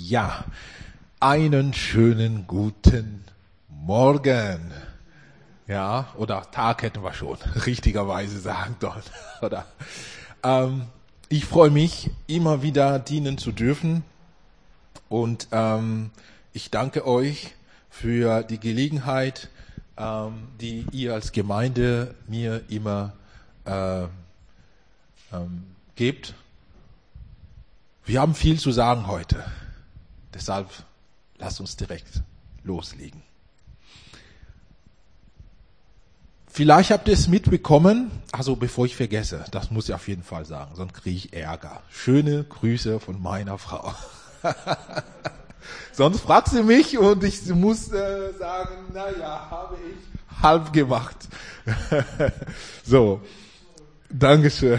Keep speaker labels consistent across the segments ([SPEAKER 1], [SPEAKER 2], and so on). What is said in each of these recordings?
[SPEAKER 1] Ja, einen schönen guten Morgen. Ja, oder Tag hätten wir schon richtigerweise sagen sollen. Oder? Ich freue mich, immer wieder dienen zu dürfen. Und ich danke euch für die Gelegenheit, die ihr als Gemeinde mir immer gebt. Wir haben viel zu sagen heute. Deshalb lasst uns direkt loslegen. Vielleicht habt ihr es mitbekommen, also bevor ich vergesse, das muss ich auf jeden Fall sagen, sonst kriege ich Ärger. Schöne Grüße von meiner Frau. Sonst fragt sie mich und ich muss sagen, naja, habe ich halb gemacht. So, Dankeschön.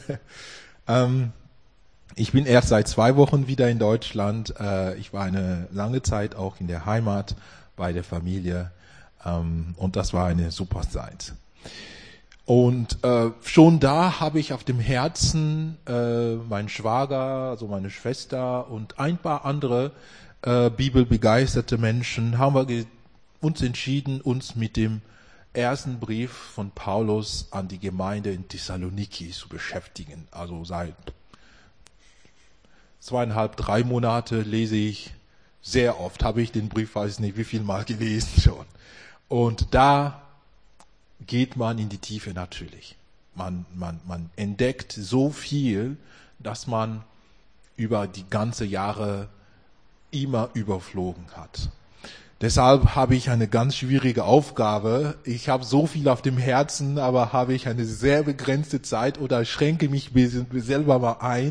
[SPEAKER 1] Ich bin erst seit 2 Wochen wieder in Deutschland. Ich war eine lange Zeit auch in der Heimat bei der Familie und das war eine super Zeit. Und schon da habe ich auf dem Herzen meinen Schwager, also meine Schwester und ein paar andere bibelbegeisterte Menschen, haben wir uns entschieden, uns mit dem ersten Brief von Paulus an die Gemeinde in Thessaloniki zu beschäftigen. Also seit 2,5, 3 Monate lese ich sehr oft, habe ich den Brief, weiß nicht wie viel Mal gelesen schon. Und da geht man in die Tiefe natürlich. Man entdeckt so viel, dass man über die ganze Jahre immer überflogen hat. Deshalb habe ich eine ganz schwierige Aufgabe. Ich habe so viel auf dem Herzen, aber habe ich eine sehr begrenzte Zeit oder schränke mich selber mal ein.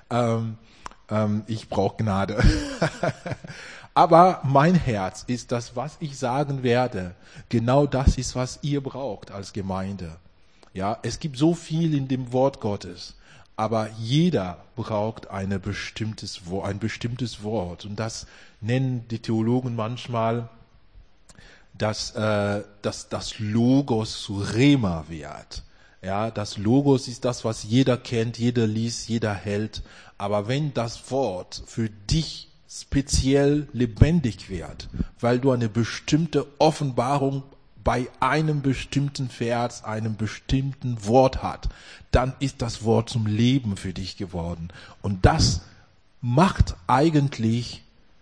[SPEAKER 1] Ich brauche Gnade. Aber mein Herz ist das, was ich sagen werde. Genau das ist, was ihr braucht als Gemeinde. Ja, es gibt so viel in dem Wort Gottes, aber jeder braucht ein bestimmtes Wort. Und das nennen die Theologen manchmal, dass das Logos zu Rema wird. Ja, das Logos ist das, was jeder kennt, jeder liest, jeder hält. Aber wenn das Wort für dich speziell lebendig wird, weil du eine bestimmte Offenbarung bei einem bestimmten Vers, einem bestimmten Wort hat, dann ist das Wort zum Leben für dich geworden. Und das macht eigentlich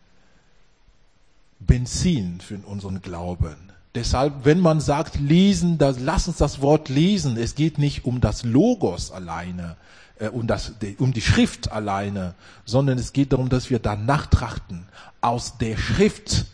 [SPEAKER 1] Benzin für unseren Glauben. Deshalb, wenn man sagt, lesen, lass uns das Wort lesen. Es geht nicht um das Logos alleine, um die Schrift alleine, sondern es geht darum, dass wir danach trachten, aus der Schrift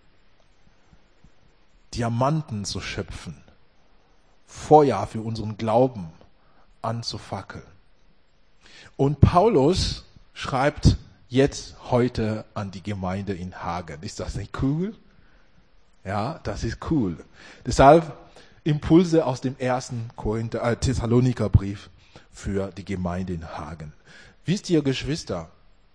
[SPEAKER 1] Diamanten zu schöpfen, Feuer für unseren Glauben anzufackeln. Und Paulus schreibt jetzt heute an die Gemeinde in Hagen. Ist das nicht cool? Ja, das ist cool. Deshalb Impulse aus dem ersten Thessaloniker-Brief für die Gemeinde in Hagen. Wisst ihr, Geschwister,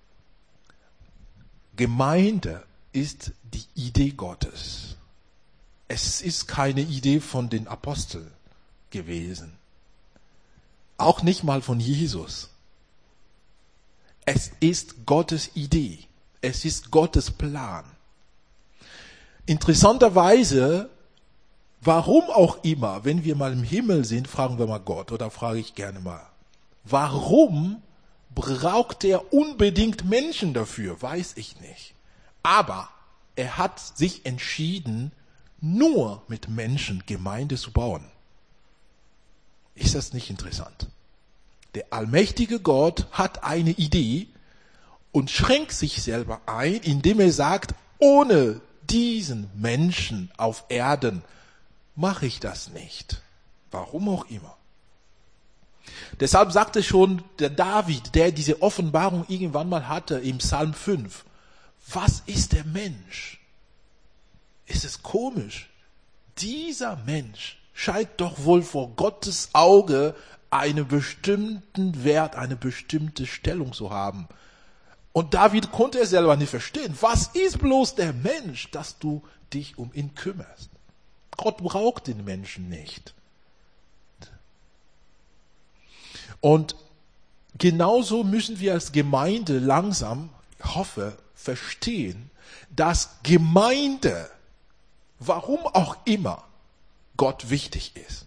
[SPEAKER 1] Gemeinde ist die Idee Gottes. Es ist keine Idee von den Aposteln gewesen. Auch nicht mal von Jesus. Es ist Gottes Idee. Es ist Gottes Plan. Interessanterweise, warum auch immer, wenn wir mal im Himmel sind, fragen wir mal Gott, oder frage ich gerne mal, warum braucht er unbedingt Menschen dafür? Weiß ich nicht. Aber er hat sich entschieden, nur mit Menschen Gemeinde zu bauen. Ist das nicht interessant? Der allmächtige Gott hat eine Idee und schränkt sich selber ein, indem er sagt, ohne diesen Menschen auf Erden mache ich das nicht. Warum auch immer. Deshalb sagte schon der David, der diese Offenbarung irgendwann mal hatte im Psalm 5, was ist der Mensch? Ist es komisch? Dieser Mensch scheint doch wohl vor Gottes Auge einen bestimmten Wert, eine bestimmte Stellung zu haben. Und David konnte es selber nicht verstehen. Was ist bloß der Mensch, dass du dich um ihn kümmerst? Gott braucht den Menschen nicht. Und genauso müssen wir als Gemeinde langsam, ich hoffe, verstehen, dass Gemeinde, warum auch immer, Gott wichtig ist.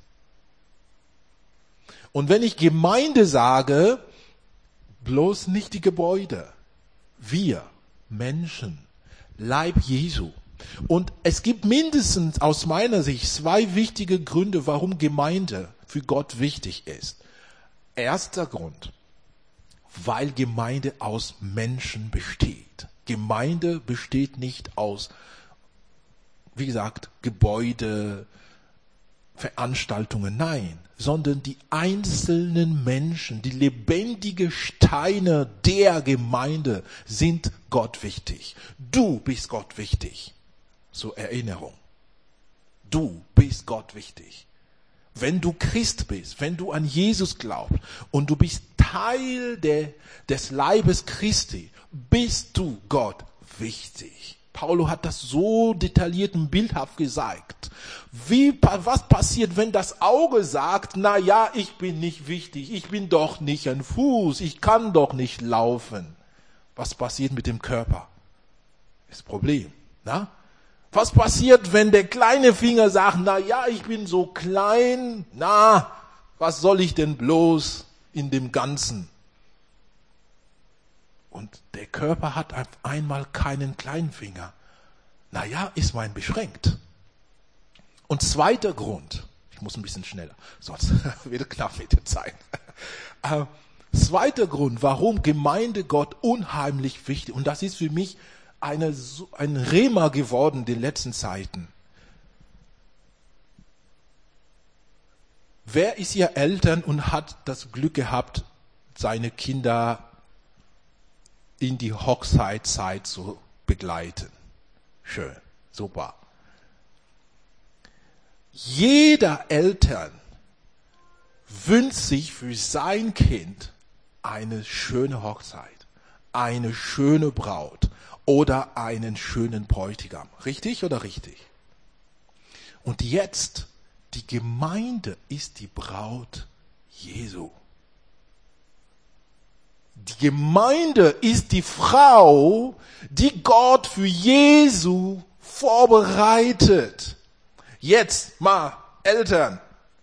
[SPEAKER 1] Und wenn ich Gemeinde sage, bloß nicht die Gebäude. Wir, Menschen, Leib Jesu. Und es gibt mindestens aus meiner Sicht 2 wichtige Gründe, warum Gemeinde für Gott wichtig ist. Erster Grund, weil Gemeinde aus Menschen besteht. Gemeinde besteht nicht aus, wie gesagt, Gebäude, Veranstaltungen, nein, sondern die einzelnen Menschen, die lebendigen Steine der Gemeinde sind Gott wichtig. Du bist Gott wichtig. Zur Erinnerung. Du bist Gott wichtig. Wenn du Christ bist, wenn du an Jesus glaubst und du bist Teil des Leibes Christi, bist du Gott wichtig. Paulo hat das so detailliert und bildhaft gesagt. Was passiert, wenn das Auge sagt, na ja, ich bin nicht wichtig, ich bin doch nicht ein Fuß, ich kann doch nicht laufen. Was passiert mit dem Körper? Das Problem, na? Was passiert, wenn der kleine Finger sagt, na ja, ich bin so klein, na, was soll ich denn bloß in dem Ganzen? Und der Körper hat auf einmal keinen kleinen Finger. Na ja, ist mein beschränkt. Und zweiter Grund, ich muss ein bisschen schneller, sonst wird knapp mit der Zeit. Zweiter Grund, warum Gemeinde Gott unheimlich wichtig, und das ist für mich ein Rema geworden in den letzten Zeiten. Wer ist hier Eltern und hat das Glück gehabt, seine Kinder in die Hochzeitszeit zu begleiten? Schön, super. Jeder Eltern wünscht sich für sein Kind eine schöne Hochzeit, eine schöne Braut oder einen schönen Bräutigam. Richtig oder richtig? Und jetzt, die Gemeinde ist die Braut Jesu. Die Gemeinde ist die Frau, die Gott für Jesu vorbereitet. Jetzt mal, Eltern,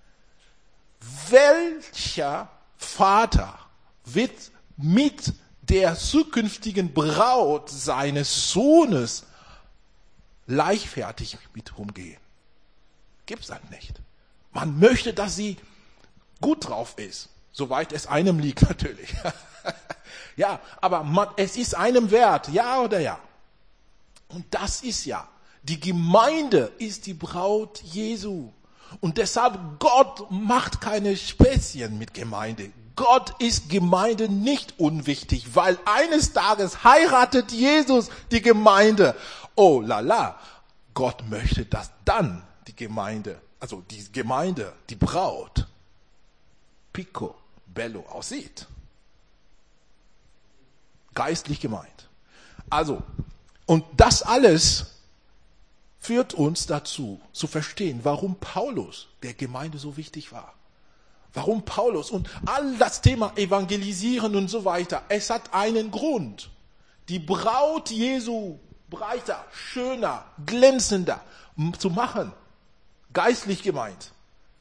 [SPEAKER 1] welcher Vater wird mit der zukünftigen Braut seines Sohnes leichtfertig mit umgehen? Gibt's halt nicht. Man möchte, dass sie gut drauf ist, soweit es einem liegt natürlich. Ja, aber es ist einem wert, ja oder ja. Und das ist ja, die Gemeinde ist die Braut Jesu. Und deshalb, Gott macht keine Späßchen mit Gemeinde. Gott ist Gemeinde nicht unwichtig, weil eines Tages heiratet Jesus die Gemeinde. Oh la la, Gott möchte, dass dann die Gemeinde, die Braut, Pico Bello aussieht. Geistlich gemeint. Also, und das alles führt uns dazu, zu verstehen, warum Paulus der Gemeinde so wichtig war. Warum Paulus und all das Thema Evangelisieren und so weiter, es hat einen Grund. Die Braut Jesu breiter, schöner, glänzender zu machen. Geistlich gemeint.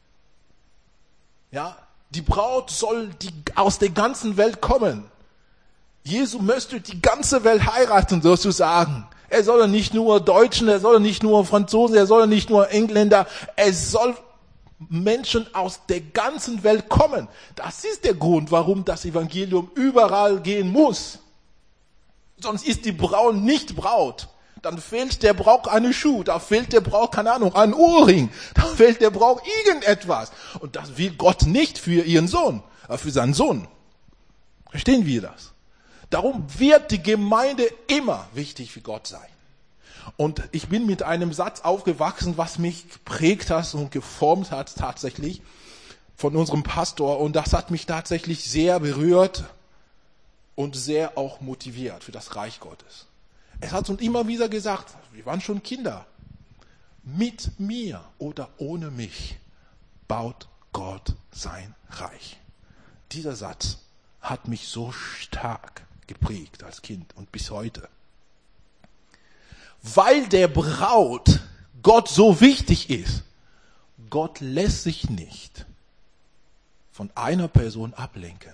[SPEAKER 1] Ja, die Braut soll aus der ganzen Welt kommen. Jesus möchte die ganze Welt heiraten, sozusagen. Er soll nicht nur Deutschen, er soll nicht nur Franzosen, er soll nicht nur Engländer, es soll Menschen aus der ganzen Welt kommen. Das ist der Grund, warum das Evangelium überall gehen muss. Sonst ist die Braut nicht Braut. Dann fehlt der Braut eine Schuh, da fehlt der Braut, keine Ahnung, ein Ohrring, da fehlt der Braut irgendetwas. Und das will Gott nicht für ihren Sohn, für seinen Sohn. Verstehen wir das? Darum wird die Gemeinde immer wichtig für Gott sein. Und ich bin mit einem Satz aufgewachsen, was mich geprägt hat und geformt hat tatsächlich von unserem Pastor. Und das hat mich tatsächlich sehr berührt und sehr auch motiviert für das Reich Gottes. Es hat uns immer wieder gesagt, wir waren schon Kinder, mit mir oder ohne mich baut Gott sein Reich. Dieser Satz hat mich so stark geprägt als Kind und bis heute. weil der Braut Gott so wichtig ist, Gott lässt sich nicht von einer Person ablenken.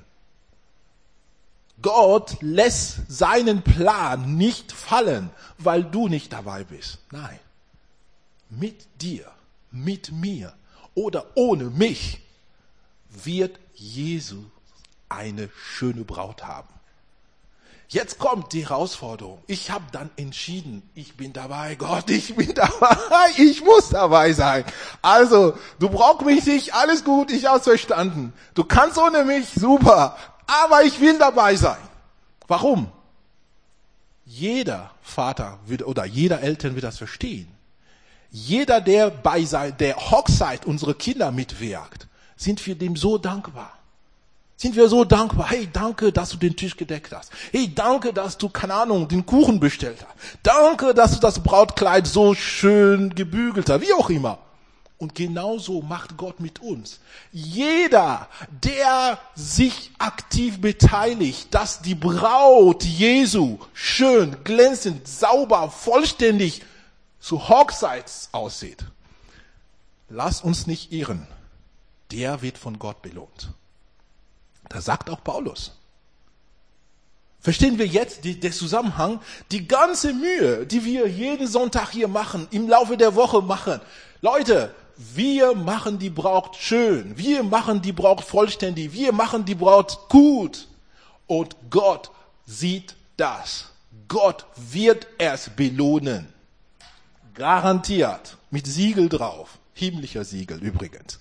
[SPEAKER 1] Gott lässt seinen Plan nicht fallen, weil du nicht dabei bist. Nein, mit dir, mit mir oder ohne mich wird Jesus eine schöne Braut haben. Jetzt kommt die Herausforderung. Ich habe dann entschieden, ich bin dabei, Gott, ich bin dabei, ich muss dabei sein. Also, du brauchst mich nicht, alles gut, ich habe es verstanden. Du kannst ohne mich, super, aber ich will dabei sein. Warum? Jeder Vater oder jeder Eltern wird das verstehen. Jeder, der bei der Hochzeit unserer Kinder mitwirkt, sind wir dem so dankbar. Sind wir so dankbar. Hey, danke, dass du den Tisch gedeckt hast. Hey, danke, dass du, keine Ahnung, den Kuchen bestellt hast. Danke, dass du das Brautkleid so schön gebügelt hast. Wie auch immer. Und genauso macht Gott mit uns. Jeder, der sich aktiv beteiligt, dass die Braut Jesu schön, glänzend, sauber, vollständig zur Hochzeit aussieht. Lass uns nicht irren. Der wird von Gott belohnt. Das sagt auch Paulus. Verstehen wir jetzt den Zusammenhang? Die ganze Mühe, die wir jeden Sonntag hier machen, im Laufe der Woche machen. Leute, wir machen die Braut schön. Wir machen die Braut vollständig. Wir machen die Braut gut. Und Gott sieht das. Gott wird es belohnen. Garantiert. Mit Siegel drauf. Himmlischer Siegel übrigens.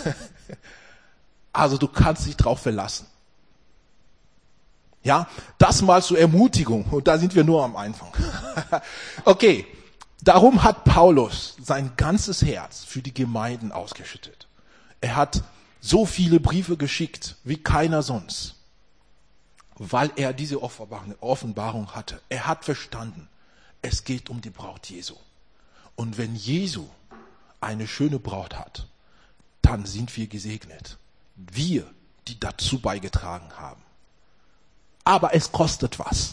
[SPEAKER 1] Also du kannst dich drauf verlassen. Ja, das mal zur Ermutigung. Und da sind wir nur am Anfang. Okay, darum hat Paulus sein ganzes Herz für die Gemeinden ausgeschüttet. Er hat so viele Briefe geschickt wie keiner sonst, weil er diese Offenbarung hatte. Er hat verstanden, es geht um die Braut Jesu. Und wenn Jesu eine schöne Braut hat, dann sind wir gesegnet. Wir, die dazu beigetragen haben. Aber es kostet was.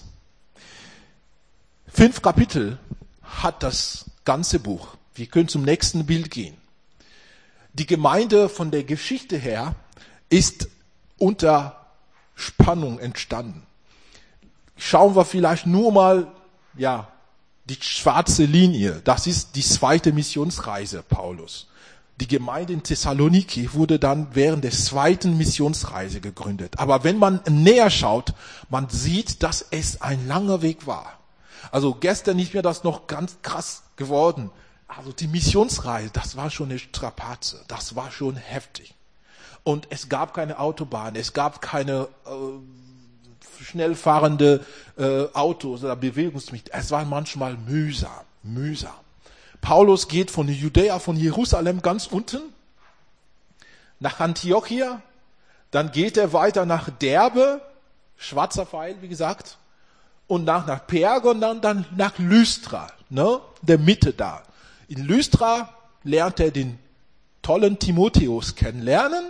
[SPEAKER 1] 5 Kapitel hat das ganze Buch. Wir können zum nächsten Bild gehen. Die Gemeinde von der Geschichte her ist unter Spannung entstanden. Schauen wir vielleicht nur mal, die schwarze Linie. Das ist die 2. Missionsreise Paulus. Die Gemeinde in Thessaloniki wurde dann während der 2. Missionsreise gegründet. Aber wenn man näher schaut, man sieht, dass es ein langer Weg war. Also gestern ist mir das noch ganz krass geworden. Also die Missionsreise, das war schon eine Strapaze. Das war schon heftig. Und es gab keine Autobahn, es gab keine schnell fahrende Autos oder Bewegungsmittel. Es war manchmal mühsam. Paulus geht von Judäa, von Jerusalem ganz unten nach Antiochia, dann geht er weiter nach Derbe, schwarzer Pfeil, wie gesagt, und nach Perge und dann nach Lystra, der Mitte da. In Lystra lernt er den tollen Timotheus kennenlernen,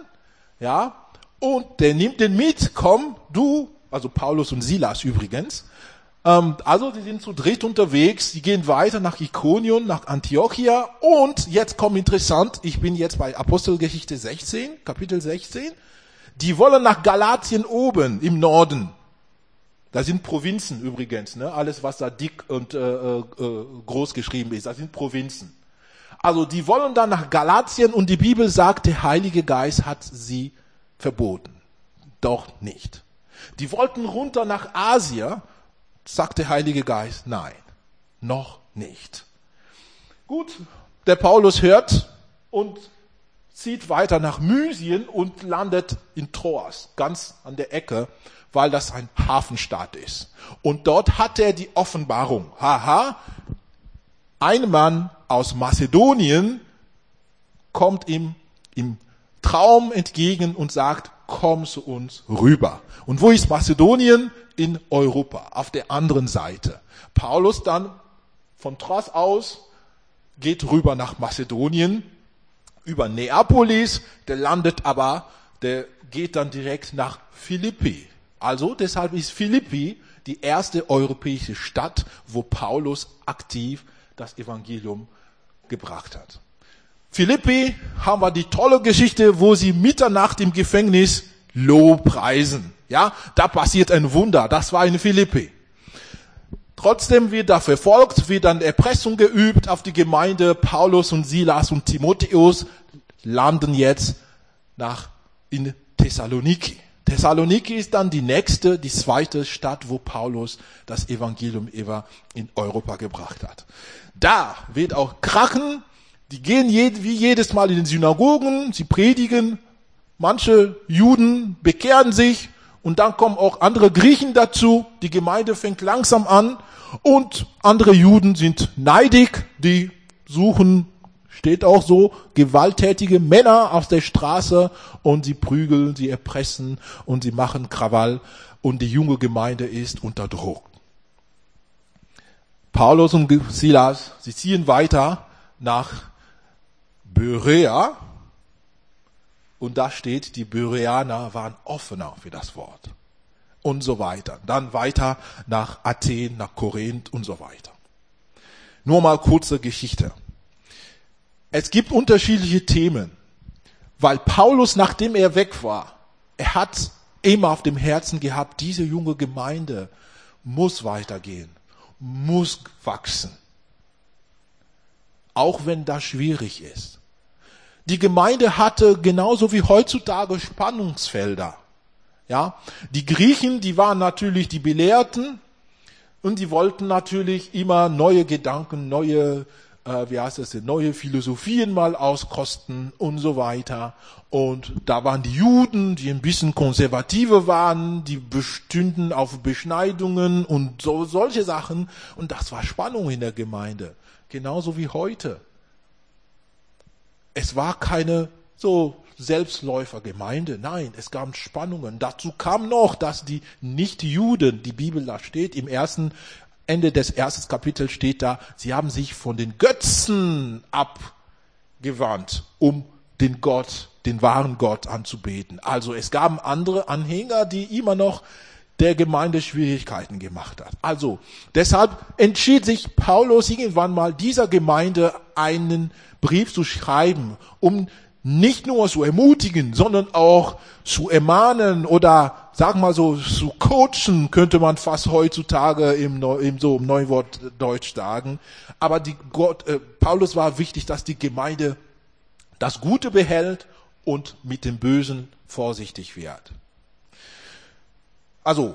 [SPEAKER 1] und der nimmt den mit, komm, du, also Paulus und Silas übrigens. Also die sind zu dritt unterwegs, die gehen weiter nach Ikonion, nach Antiochia und jetzt kommt interessant, ich bin jetzt bei Apostelgeschichte 16, Kapitel 16, die wollen nach Galatien oben im Norden. Da sind Provinzen übrigens, alles was da dick und groß geschrieben ist, das sind Provinzen. Also die wollen dann nach Galatien und die Bibel sagt, der Heilige Geist hat sie verboten. Doch nicht. Die wollten runter nach Asien, sagt der Heilige Geist, nein, noch nicht. Gut, der Paulus hört und zieht weiter nach Mysien und landet in Troas, ganz an der Ecke, weil das ein Hafenstaat ist. Und dort hat er die Offenbarung. Ein Mann aus Mazedonien kommt ihm im Traum entgegen und sagt, komm zu uns rüber. Und wo ist Mazedonien? In Europa, auf der anderen Seite. Paulus dann von Troas aus geht rüber nach Mazedonien, über Neapolis, der geht dann direkt nach Philippi. Also deshalb ist Philippi die erste europäische Stadt, wo Paulus aktiv das Evangelium gebracht hat. Philippi haben wir die tolle Geschichte, wo sie Mitternacht im Gefängnis Lobpreisen. Ja, da passiert ein Wunder. Das war in Philippi. Trotzdem wird da verfolgt, wird dann Erpressung geübt auf die Gemeinde. Paulus und Silas und Timotheus landen jetzt in Thessaloniki. Thessaloniki ist dann die zweite Stadt, wo Paulus das Evangelium in Europa gebracht hat. Da wird auch krachen. Die gehen wie jedes Mal in den Synagogen, sie predigen. Manche Juden bekehren sich und dann kommen auch andere Griechen dazu. Die Gemeinde fängt langsam an und andere Juden sind neidig. Die suchen, steht auch so, gewalttätige Männer auf der Straße und sie prügeln, sie erpressen und sie machen Krawall und die junge Gemeinde ist unter Druck. Paulus und Silas, sie ziehen weiter nach Berea und da steht, die Bereaner waren offener für das Wort und so weiter. Dann weiter nach Athen, nach Korinth und so weiter. Nur mal kurze Geschichte. Es gibt unterschiedliche Themen, weil Paulus, nachdem er weg war, er hat immer auf dem Herzen gehabt, diese junge Gemeinde muss weitergehen, muss wachsen. Auch wenn das schwierig ist. Die Gemeinde hatte genauso wie heutzutage Spannungsfelder. Ja, die Griechen, die waren natürlich die Belehrten und die wollten natürlich immer neue Gedanken, neue Philosophien mal auskosten und so weiter. Und da waren die Juden, die ein bisschen konservativer waren, die bestünden auf Beschneidungen und solche Sachen. Und das war Spannung in der Gemeinde. Genauso wie heute. Es war keine so Selbstläufergemeinde. Nein, es gab Spannungen. Dazu kam noch, dass die Nichtjuden, die Bibel da steht, Ende des ersten Kapitels steht da, sie haben sich von den Götzen abgewandt, um den wahren Gott anzubeten. Also es gab andere Anhänger, die immer noch der Gemeinde Schwierigkeiten gemacht hat. Also deshalb entschied sich Paulus irgendwann mal, dieser Gemeinde einen Brief zu schreiben, um nicht nur zu ermutigen, sondern auch zu ermahnen oder, sagen wir mal so, zu coachen, könnte man fast heutzutage im Neuwort Deutsch sagen. Aber Paulus war wichtig, dass die Gemeinde das Gute behält und mit dem Bösen vorsichtig wird. Also,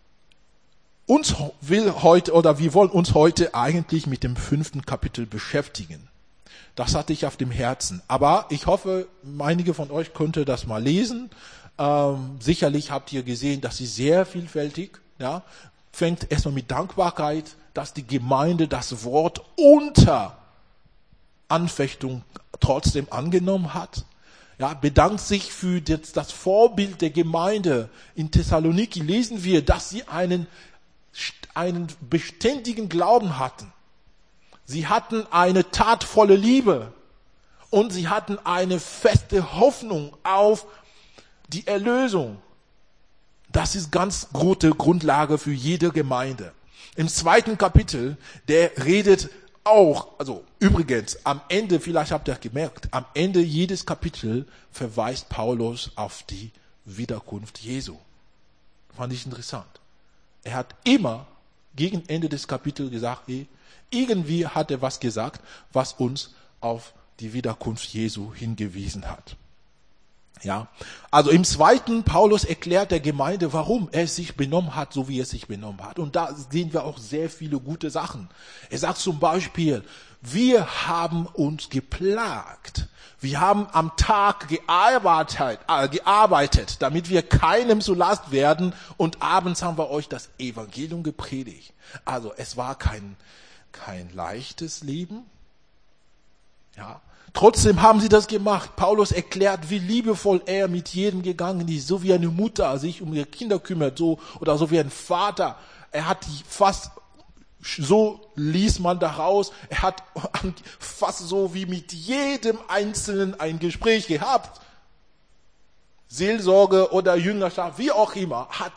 [SPEAKER 1] wir wollen uns heute eigentlich mit dem 5. Kapitel beschäftigen. Das hatte ich auf dem Herzen. Aber ich hoffe, einige von euch könnte das mal lesen. Sicherlich habt ihr gesehen, dass sie sehr vielfältig, ja, fängt erstmal mit Dankbarkeit, dass die Gemeinde das Wort unter Anfechtung trotzdem angenommen hat. Ja, bedankt sich für das Vorbild der Gemeinde in Thessaloniki. Lesen wir, dass sie einen beständigen Glauben hatten. Sie hatten eine tatvolle Liebe und sie hatten eine feste Hoffnung auf die Erlösung. Das ist ganz gute Grundlage für jede Gemeinde. Im 2. Kapitel, der redet auch, also übrigens, am Ende, vielleicht habt ihr gemerkt, am Ende jedes Kapitel verweist Paulus auf die Wiederkunft Jesu. Fand ich interessant. Er hat immer gegen Ende des Kapitels gesagt, irgendwie hat er was gesagt, was uns auf die Wiederkunft Jesu hingewiesen hat. Ja, also im 2. Paulus erklärt der Gemeinde, warum er sich benommen hat, so wie er sich benommen hat. Und da sehen wir auch sehr viele gute Sachen. Er sagt zum Beispiel, wir haben uns geplagt. Wir haben am Tag gearbeitet, damit wir keinem zur Last werden. Und abends haben wir euch das Evangelium gepredigt. Also es war kein leichtes Leben. Ja. Trotzdem haben sie das gemacht. Paulus erklärt, wie liebevoll er mit jedem gegangen ist, so wie eine Mutter sich um ihre Kinder kümmert, so wie ein Vater. Er hat so ließ man daraus, er hat fast so wie mit jedem Einzelnen ein Gespräch gehabt. Seelsorge oder Jüngerschaft, wie auch immer, hat er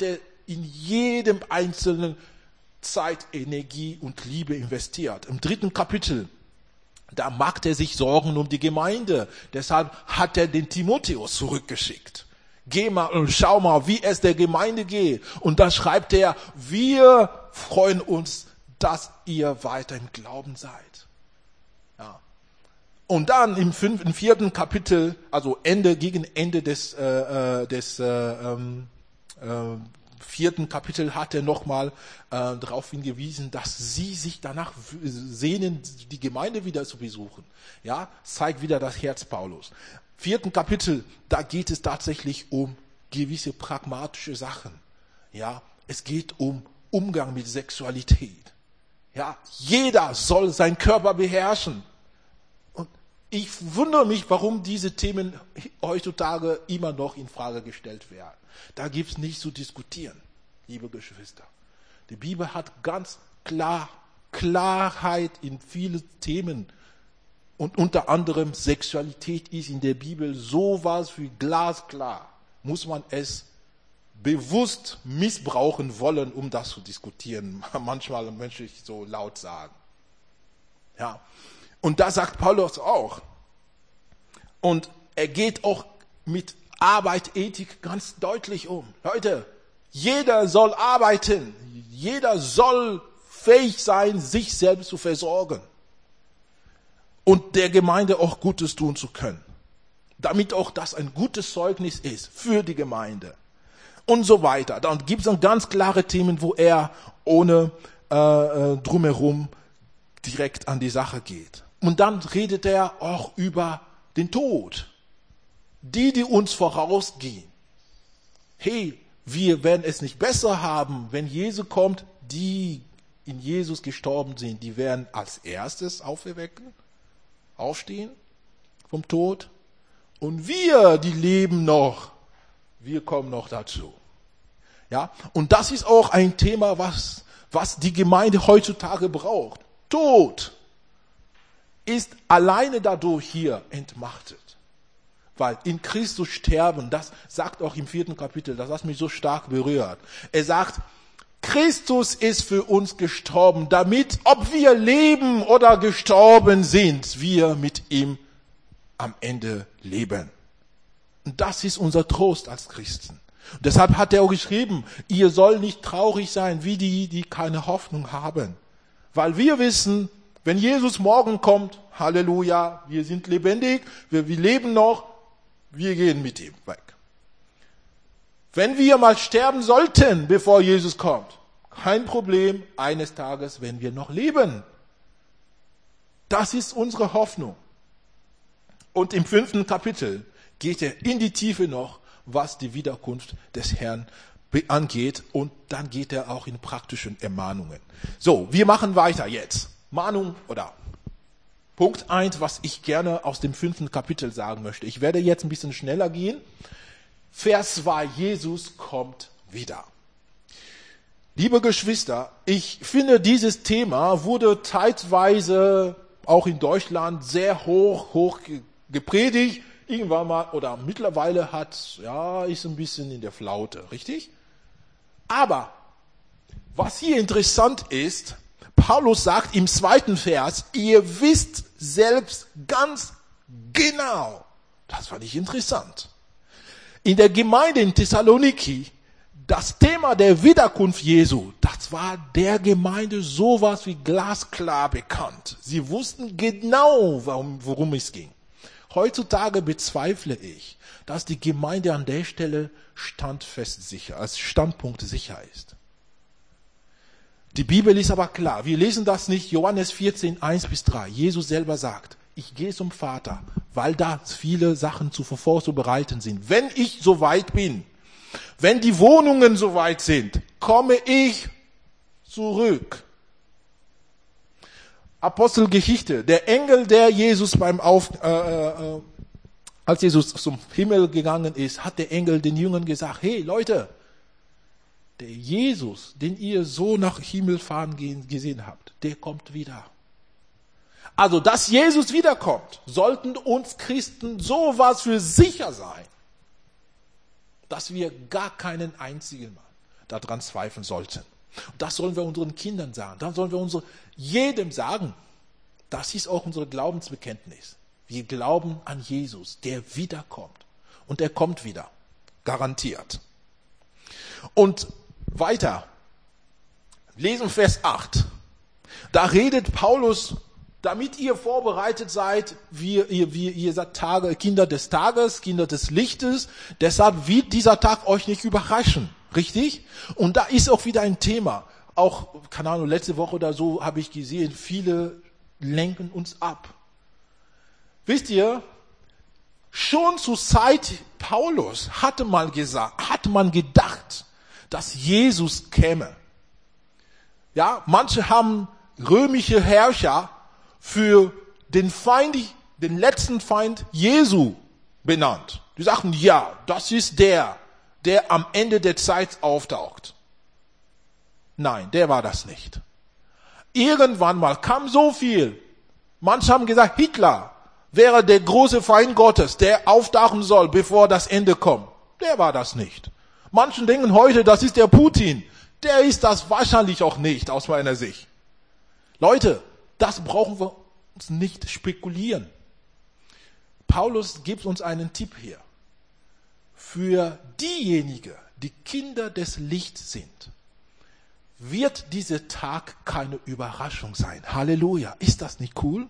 [SPEAKER 1] in jedem einzelnen Zeit, Energie und Liebe investiert. Im 3. Kapitel, da macht er sich Sorgen um die Gemeinde. Deshalb hat er den Timotheus zurückgeschickt. Geh mal und schau mal, wie es der Gemeinde geht. Und da schreibt er, wir freuen uns, dass ihr weiter im Glauben seid. Ja. Und dann im 4. Kapitel, also gegen Ende des 4. Kapitel hat er nochmal darauf hingewiesen, dass sie sich danach sehnen, die Gemeinde wieder zu besuchen. Ja, zeigt wieder das Herz Paulus. 4. Kapitel, da geht es tatsächlich um gewisse pragmatische Sachen. Ja, es geht um Umgang mit Sexualität. Ja, jeder soll seinen Körper beherrschen. Und ich wundere mich, warum diese Themen heutzutage immer noch in Frage gestellt werden. Da gibt es nichts zu diskutieren, liebe Geschwister. Die Bibel hat ganz Klarheit in vielen Themen. Und unter anderem Sexualität ist in der Bibel sowas wie glasklar. Muss man es bewusst missbrauchen wollen, um das zu diskutieren. Manchmal möchte ich so laut sagen. Ja. Und da sagt Paulus auch. Und er geht auch mit Arbeit, Ethik ganz deutlich um. Leute, jeder soll arbeiten. Jeder soll fähig sein, sich selbst zu versorgen. Und der Gemeinde auch Gutes tun zu können. Damit auch das ein gutes Zeugnis ist für die Gemeinde. Und so weiter. Dann gibt es dann ganz klare Themen, wo er ohne drumherum direkt an die Sache geht. Und dann redet er auch über den Tod. Die uns vorausgehen. Hey, wir werden es nicht besser haben, wenn Jesus kommt. Die in Jesus gestorben sind, die werden als erstes aufstehen vom Tod. Und wir, die leben noch, wir kommen noch dazu. Ja, und das ist auch ein Thema, was die Gemeinde heutzutage braucht. Tod ist alleine dadurch hier entmachtet. Weil in Christus sterben, das sagt auch im 4. Kapitel, das hat mich so stark berührt. Er sagt, Christus ist für uns gestorben, damit, ob wir leben oder gestorben sind, wir mit ihm am Ende leben. Und das ist unser Trost als Christen. Und deshalb hat er auch geschrieben, ihr sollt nicht traurig sein, wie die keine Hoffnung haben. Weil wir wissen, wenn Jesus morgen kommt, Halleluja, wir sind lebendig, wir leben noch, wir gehen mit ihm weg. Wenn wir mal sterben sollten, bevor Jesus kommt, kein Problem, eines Tages, wenn wir noch leben. Das ist unsere Hoffnung. Und im 5. Kapitel geht er in die Tiefe noch, was die Wiederkunft des Herrn angeht. Und dann geht er auch in praktischen Ermahnungen. So, wir machen weiter jetzt. Mahnung oder Punkt 1, was ich gerne aus dem 5. Kapitel sagen möchte. Ich werde jetzt ein bisschen schneller gehen. Vers 2, Jesus kommt wieder. Liebe Geschwister, ich finde, dieses Thema wurde zeitweise auch in Deutschland sehr hoch gepredigt. Irgendwann mal oder mittlerweile ist ein bisschen in der Flaute, richtig? Aber was hier interessant ist, Paulus sagt im 2. Vers, ihr wisst selbst ganz genau. Das fand ich interessant. In der Gemeinde in Thessaloniki, das Thema der Wiederkunft Jesu, das war der Gemeinde sowas wie glasklar bekannt. Sie wussten genau, worum es ging. Heutzutage bezweifle ich, dass die Gemeinde an der Stelle als Standpunkt sicher ist. Die Bibel ist aber klar. Wir lesen das nicht. Johannes 14, 1-3. Jesus selber sagt, ich gehe zum Vater, weil da viele Sachen vorzubereiten sind. Wenn ich soweit bin, wenn die Wohnungen soweit sind, komme ich zurück. Apostelgeschichte. Der Engel, der Jesus als Jesus zum Himmel gegangen ist, hat der Engel den Jüngern gesagt, hey Leute, der Jesus, den ihr so nach Himmel fahren gesehen habt, der kommt wieder. Also, dass Jesus wiederkommt, sollten uns Christen sowas für sicher sein, dass wir gar keinen einzigen machen. daran zweifeln sollten. Und das sollen wir unseren Kindern sagen. Dann sollen wir jedem sagen. Das ist auch unser Glaubensbekenntnis. Wir glauben an Jesus, der wiederkommt. Und er kommt wieder. Garantiert. Und weiter. Lesen Vers 8. Da redet Paulus, damit ihr vorbereitet seid, ihr seid Kinder des Tages, Kinder des Lichtes. Deshalb wird dieser Tag euch nicht überraschen. Richtig? Und da ist auch wieder ein Thema. Auch, keine Ahnung, letzte Woche oder so habe ich gesehen, viele lenken uns ab. Wisst ihr, schon zur Zeit Paulus hatte man gedacht, dass Jesus käme. Ja, manche haben römische Herrscher für den letzten Feind Jesu benannt. Die sagten, ja, das ist der am Ende der Zeit auftaucht. Nein, der war das nicht. Irgendwann mal kam so viel. Manche haben gesagt, Hitler wäre der große Feind Gottes, der auftauchen soll, bevor das Ende kommt. Der war das nicht. Manche denken heute, das ist der Putin. Der ist das wahrscheinlich auch nicht, aus meiner Sicht. Leute, das brauchen wir uns nicht spekulieren. Paulus gibt uns einen Tipp hier. Für diejenigen, die Kinder des Lichts sind, wird dieser Tag keine Überraschung sein. Halleluja. Ist das nicht cool?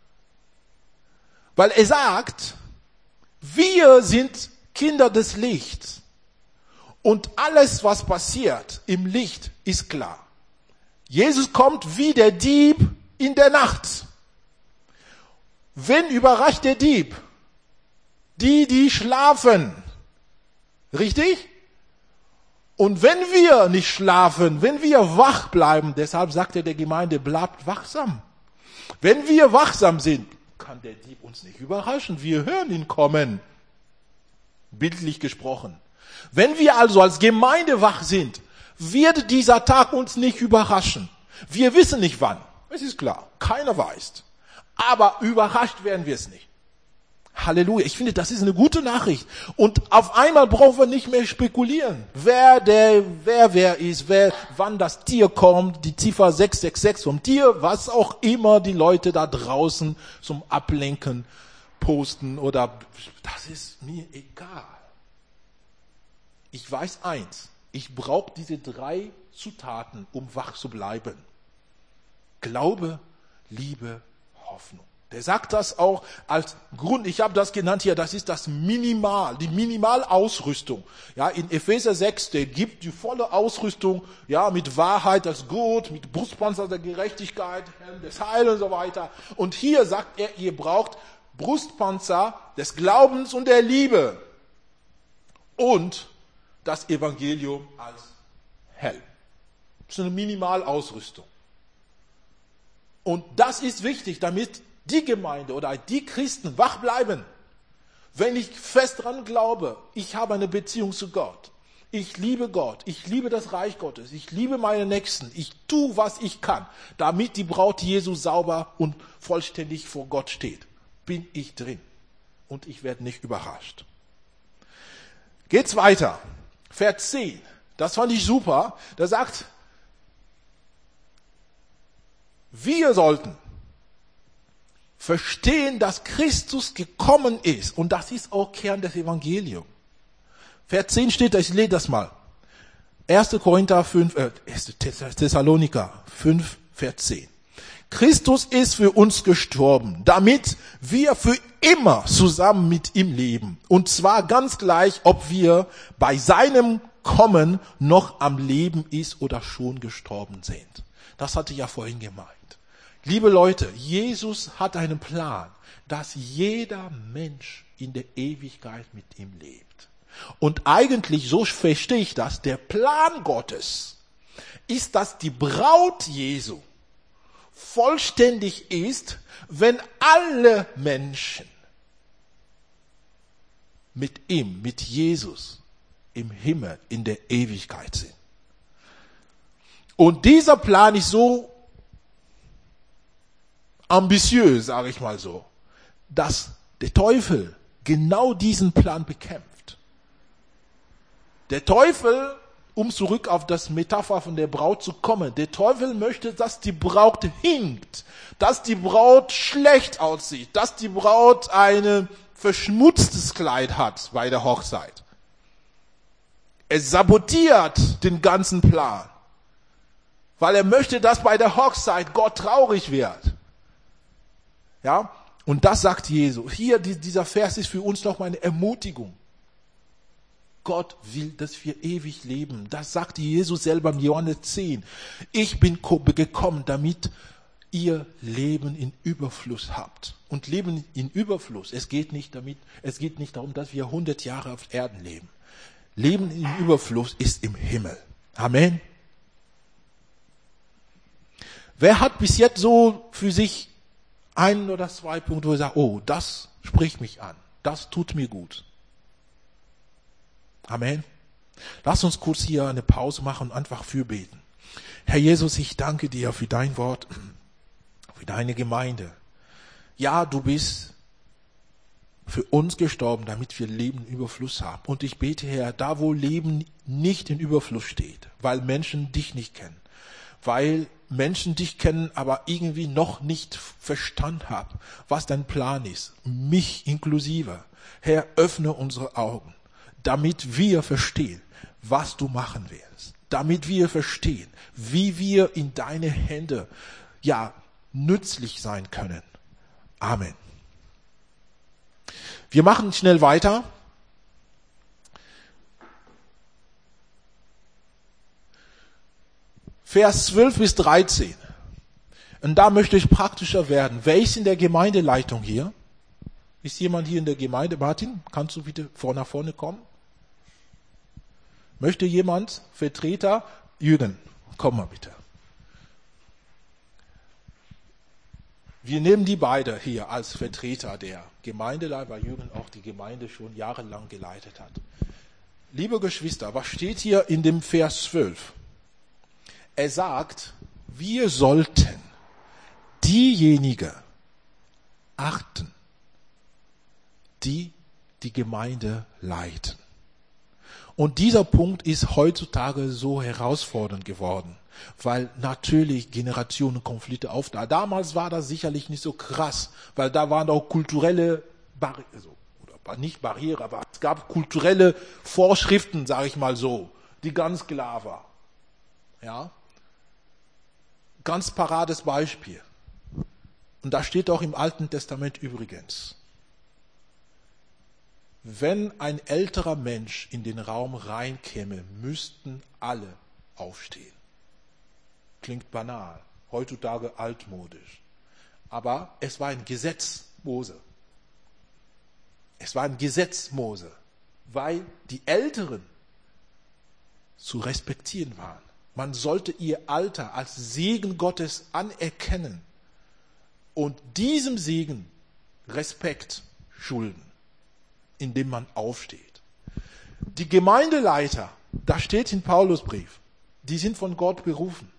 [SPEAKER 1] Weil er sagt, wir sind Kinder des Lichts. Und alles, was passiert im Licht, ist klar. Jesus kommt wie der Dieb in der Nacht. Wen überrascht der Dieb? Die schlafen. Richtig? Und wenn wir nicht schlafen, wenn wir wach bleiben, deshalb sagt er der Gemeinde, bleibt wachsam. Wenn wir wachsam sind, kann der Dieb uns nicht überraschen. Wir hören ihn kommen. Bildlich gesprochen. Wenn wir also als Gemeinde wach sind, wird dieser Tag uns nicht überraschen. Wir wissen nicht wann. Es ist klar. Keiner weiß. Aber überrascht werden wir es nicht. Halleluja. Ich finde, das ist eine gute Nachricht. Und auf einmal brauchen wir nicht mehr spekulieren. Wer ist, wann das Tier kommt, die Ziffer 666 vom Tier, was auch immer die Leute da draußen zum Ablenken posten oder, das ist mir egal. Ich weiß eins. Ich brauche diese 3 Zutaten, um wach zu bleiben. Glaube, Liebe, Hoffnung. Der sagt das auch als Grund, ich habe das genannt hier, das ist die Minimalausrüstung. Ja, in Epheser 6, der gibt die volle Ausrüstung, ja, mit Wahrheit als Gut, mit Brustpanzer der Gerechtigkeit, Helm des Heils und so weiter. Und hier sagt er, ihr braucht Brustpanzer des Glaubens und der Liebe. Und das Evangelium als Helm. Das ist eine Minimalausrüstung. Und das ist wichtig, damit die Gemeinde oder die Christen wach bleiben. Wenn ich fest daran glaube, ich habe eine Beziehung zu Gott. Ich liebe Gott, ich liebe das Reich Gottes, ich liebe meine Nächsten, ich tue, was ich kann, damit die Braut Jesu sauber und vollständig vor Gott steht. Bin ich drin und ich werde nicht überrascht. Geht's weiter. Vers 10. Das fand ich super. Da sagt, wir sollten verstehen, dass Christus gekommen ist. Und das ist auch Kern des Evangeliums. Vers 10 steht da, ich lese das mal. 1. Thessaloniker 5, Vers 10. Christus ist für uns gestorben, damit wir für immer zusammen mit ihm leben. Und zwar ganz gleich, ob wir bei seinem Kommen noch am Leben ist oder schon gestorben sind. Das hatte ich ja vorhin gemeint. Liebe Leute, Jesus hat einen Plan, dass jeder Mensch in der Ewigkeit mit ihm lebt. Und eigentlich, so verstehe ich das, der Plan Gottes ist, dass die Braut Jesu vollständig ist, wenn alle Menschen mit ihm, mit Jesus im Himmel in der Ewigkeit sind. Und dieser Plan ist so ambitiös, sage ich mal so, dass der Teufel genau diesen Plan bekämpft. Der Teufel um zurück auf das Metapher von der Braut zu kommen. Der Teufel möchte, dass die Braut hinkt, dass die Braut schlecht aussieht, dass die Braut ein verschmutztes Kleid hat bei der Hochzeit. Es sabotiert den ganzen Plan, weil er möchte, dass bei der Hochzeit Gott traurig wird. Ja, und das sagt Jesus. Hier, dieser Vers ist für uns nochmal eine Ermutigung. Gott will, dass wir ewig leben. Das sagte Jesus selber im Johannes 10. Ich bin gekommen, damit ihr Leben in Überfluss habt. Und Leben in Überfluss, es geht nicht darum, dass wir 100 Jahre auf Erden leben. Leben in Überfluss ist im Himmel. Amen. Wer hat bis jetzt so für sich 1 oder 2 Punkte, wo er sagt, oh, das spricht mich an, das tut mir gut. Amen. Lass uns kurz hier eine Pause machen und einfach fürbeten. Herr Jesus, ich danke dir für dein Wort, für deine Gemeinde. Ja, du bist für uns gestorben, damit wir Leben in Überfluss haben. Und ich bete, Herr, da wo Leben nicht in Überfluss steht, weil Menschen dich nicht kennen, weil Menschen dich kennen, aber irgendwie noch nicht verstanden haben, was dein Plan ist, mich inklusive. Herr, öffne unsere Augen, damit wir verstehen, was du machen willst, damit wir verstehen, wie wir in deine Hände, nützlich sein können. Amen. Wir machen schnell weiter. Vers 12 bis 13. Und da möchte ich praktischer werden. Wer ist in der Gemeindeleitung hier? Ist jemand hier in der Gemeinde? Martin, kannst du bitte nach vorne kommen? Möchte jemand, Vertreter? Jürgen, komm mal bitte. Wir nehmen die beide hier als Vertreter der Gemeindeleitung, weil Jürgen auch die Gemeinde schon jahrelang geleitet hat. Liebe Geschwister, was steht hier in dem Vers 12? Er sagt, wir sollten diejenigen achten, die die Gemeinde leiten. Und dieser Punkt ist heutzutage so herausfordernd geworden, weil natürlich Generationenkonflikte auftreten. Damals war das sicherlich nicht so krass, weil da waren auch kulturelle nicht Barriere, aber es gab kulturelle Vorschriften, sage ich mal so, die ganz klar waren. Ja? Ganz parades Beispiel. Und da steht auch im Alten Testament übrigens, wenn ein älterer Mensch in den Raum reinkäme, müssten alle aufstehen. Klingt banal, heutzutage altmodisch. Aber es war ein Gesetz Mose. Es war ein Gesetz Mose, weil die Älteren zu respektieren waren. Man sollte ihr Alter als Segen Gottes anerkennen und diesem Segen Respekt schulden, indem man aufsteht. Die Gemeindeleiter, da steht in Paulusbrief, die sind von Gott berufen.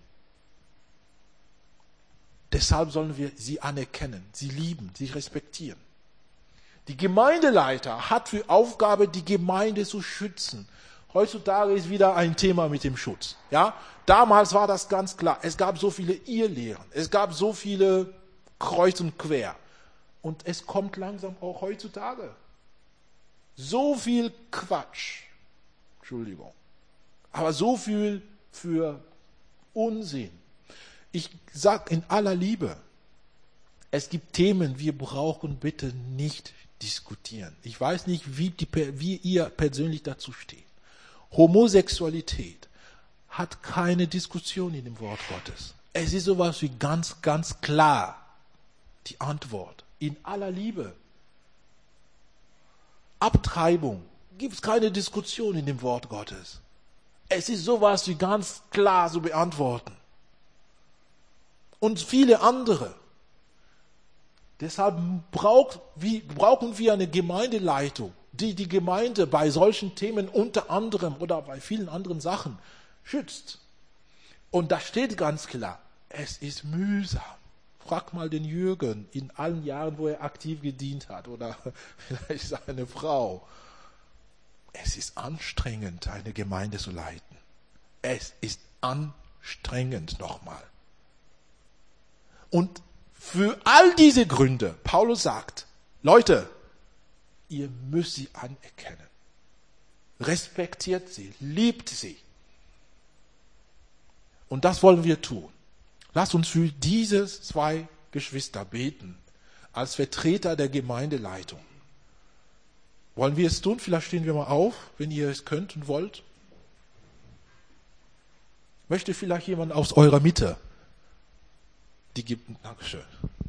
[SPEAKER 1] Deshalb sollen wir sie anerkennen, sie lieben, sie respektieren. Die Gemeindeleiter hat für Aufgabe, die Gemeinde zu schützen. Heutzutage ist wieder ein Thema mit dem Schutz. Ja? Damals war das ganz klar. Es gab so viele Irrlehren. Es gab so viele Kreuz und Quer. Und es kommt langsam auch heutzutage. So viel Quatsch. Entschuldigung. Aber so viel für Unsinn. Ich sage in aller Liebe, es gibt Themen, wir brauchen bitte nicht diskutieren. Ich weiß nicht, wie ihr persönlich dazu steht. Homosexualität hat keine Diskussion in dem Wort Gottes. Es ist sowas wie ganz, ganz klar die Antwort. In aller Liebe. Abtreibung gibt es keine Diskussion in dem Wort Gottes. Es ist sowas wie ganz klar zu beantworten. Und viele andere. Deshalb brauchen wir eine Gemeindeleitung, die die Gemeinde bei solchen Themen unter anderem oder bei vielen anderen Sachen schützt. Und da steht ganz klar, es ist mühsam. Frag mal den Jürgen in allen Jahren, wo er aktiv gedient hat, oder vielleicht seine Frau. Es ist anstrengend, eine Gemeinde zu leiten. Es ist anstrengend nochmal. Und für all diese Gründe, Paulus sagt, Leute, ihr müsst sie anerkennen. Respektiert sie, liebt sie. Und das wollen wir tun. Lasst uns für diese 2 Geschwister beten, als Vertreter der Gemeindeleitung. Wollen wir es tun? Vielleicht stehen wir mal auf, wenn ihr es könnt und wollt. Möchte vielleicht jemand aus eurer Mitte? Die gibt. Dankeschön.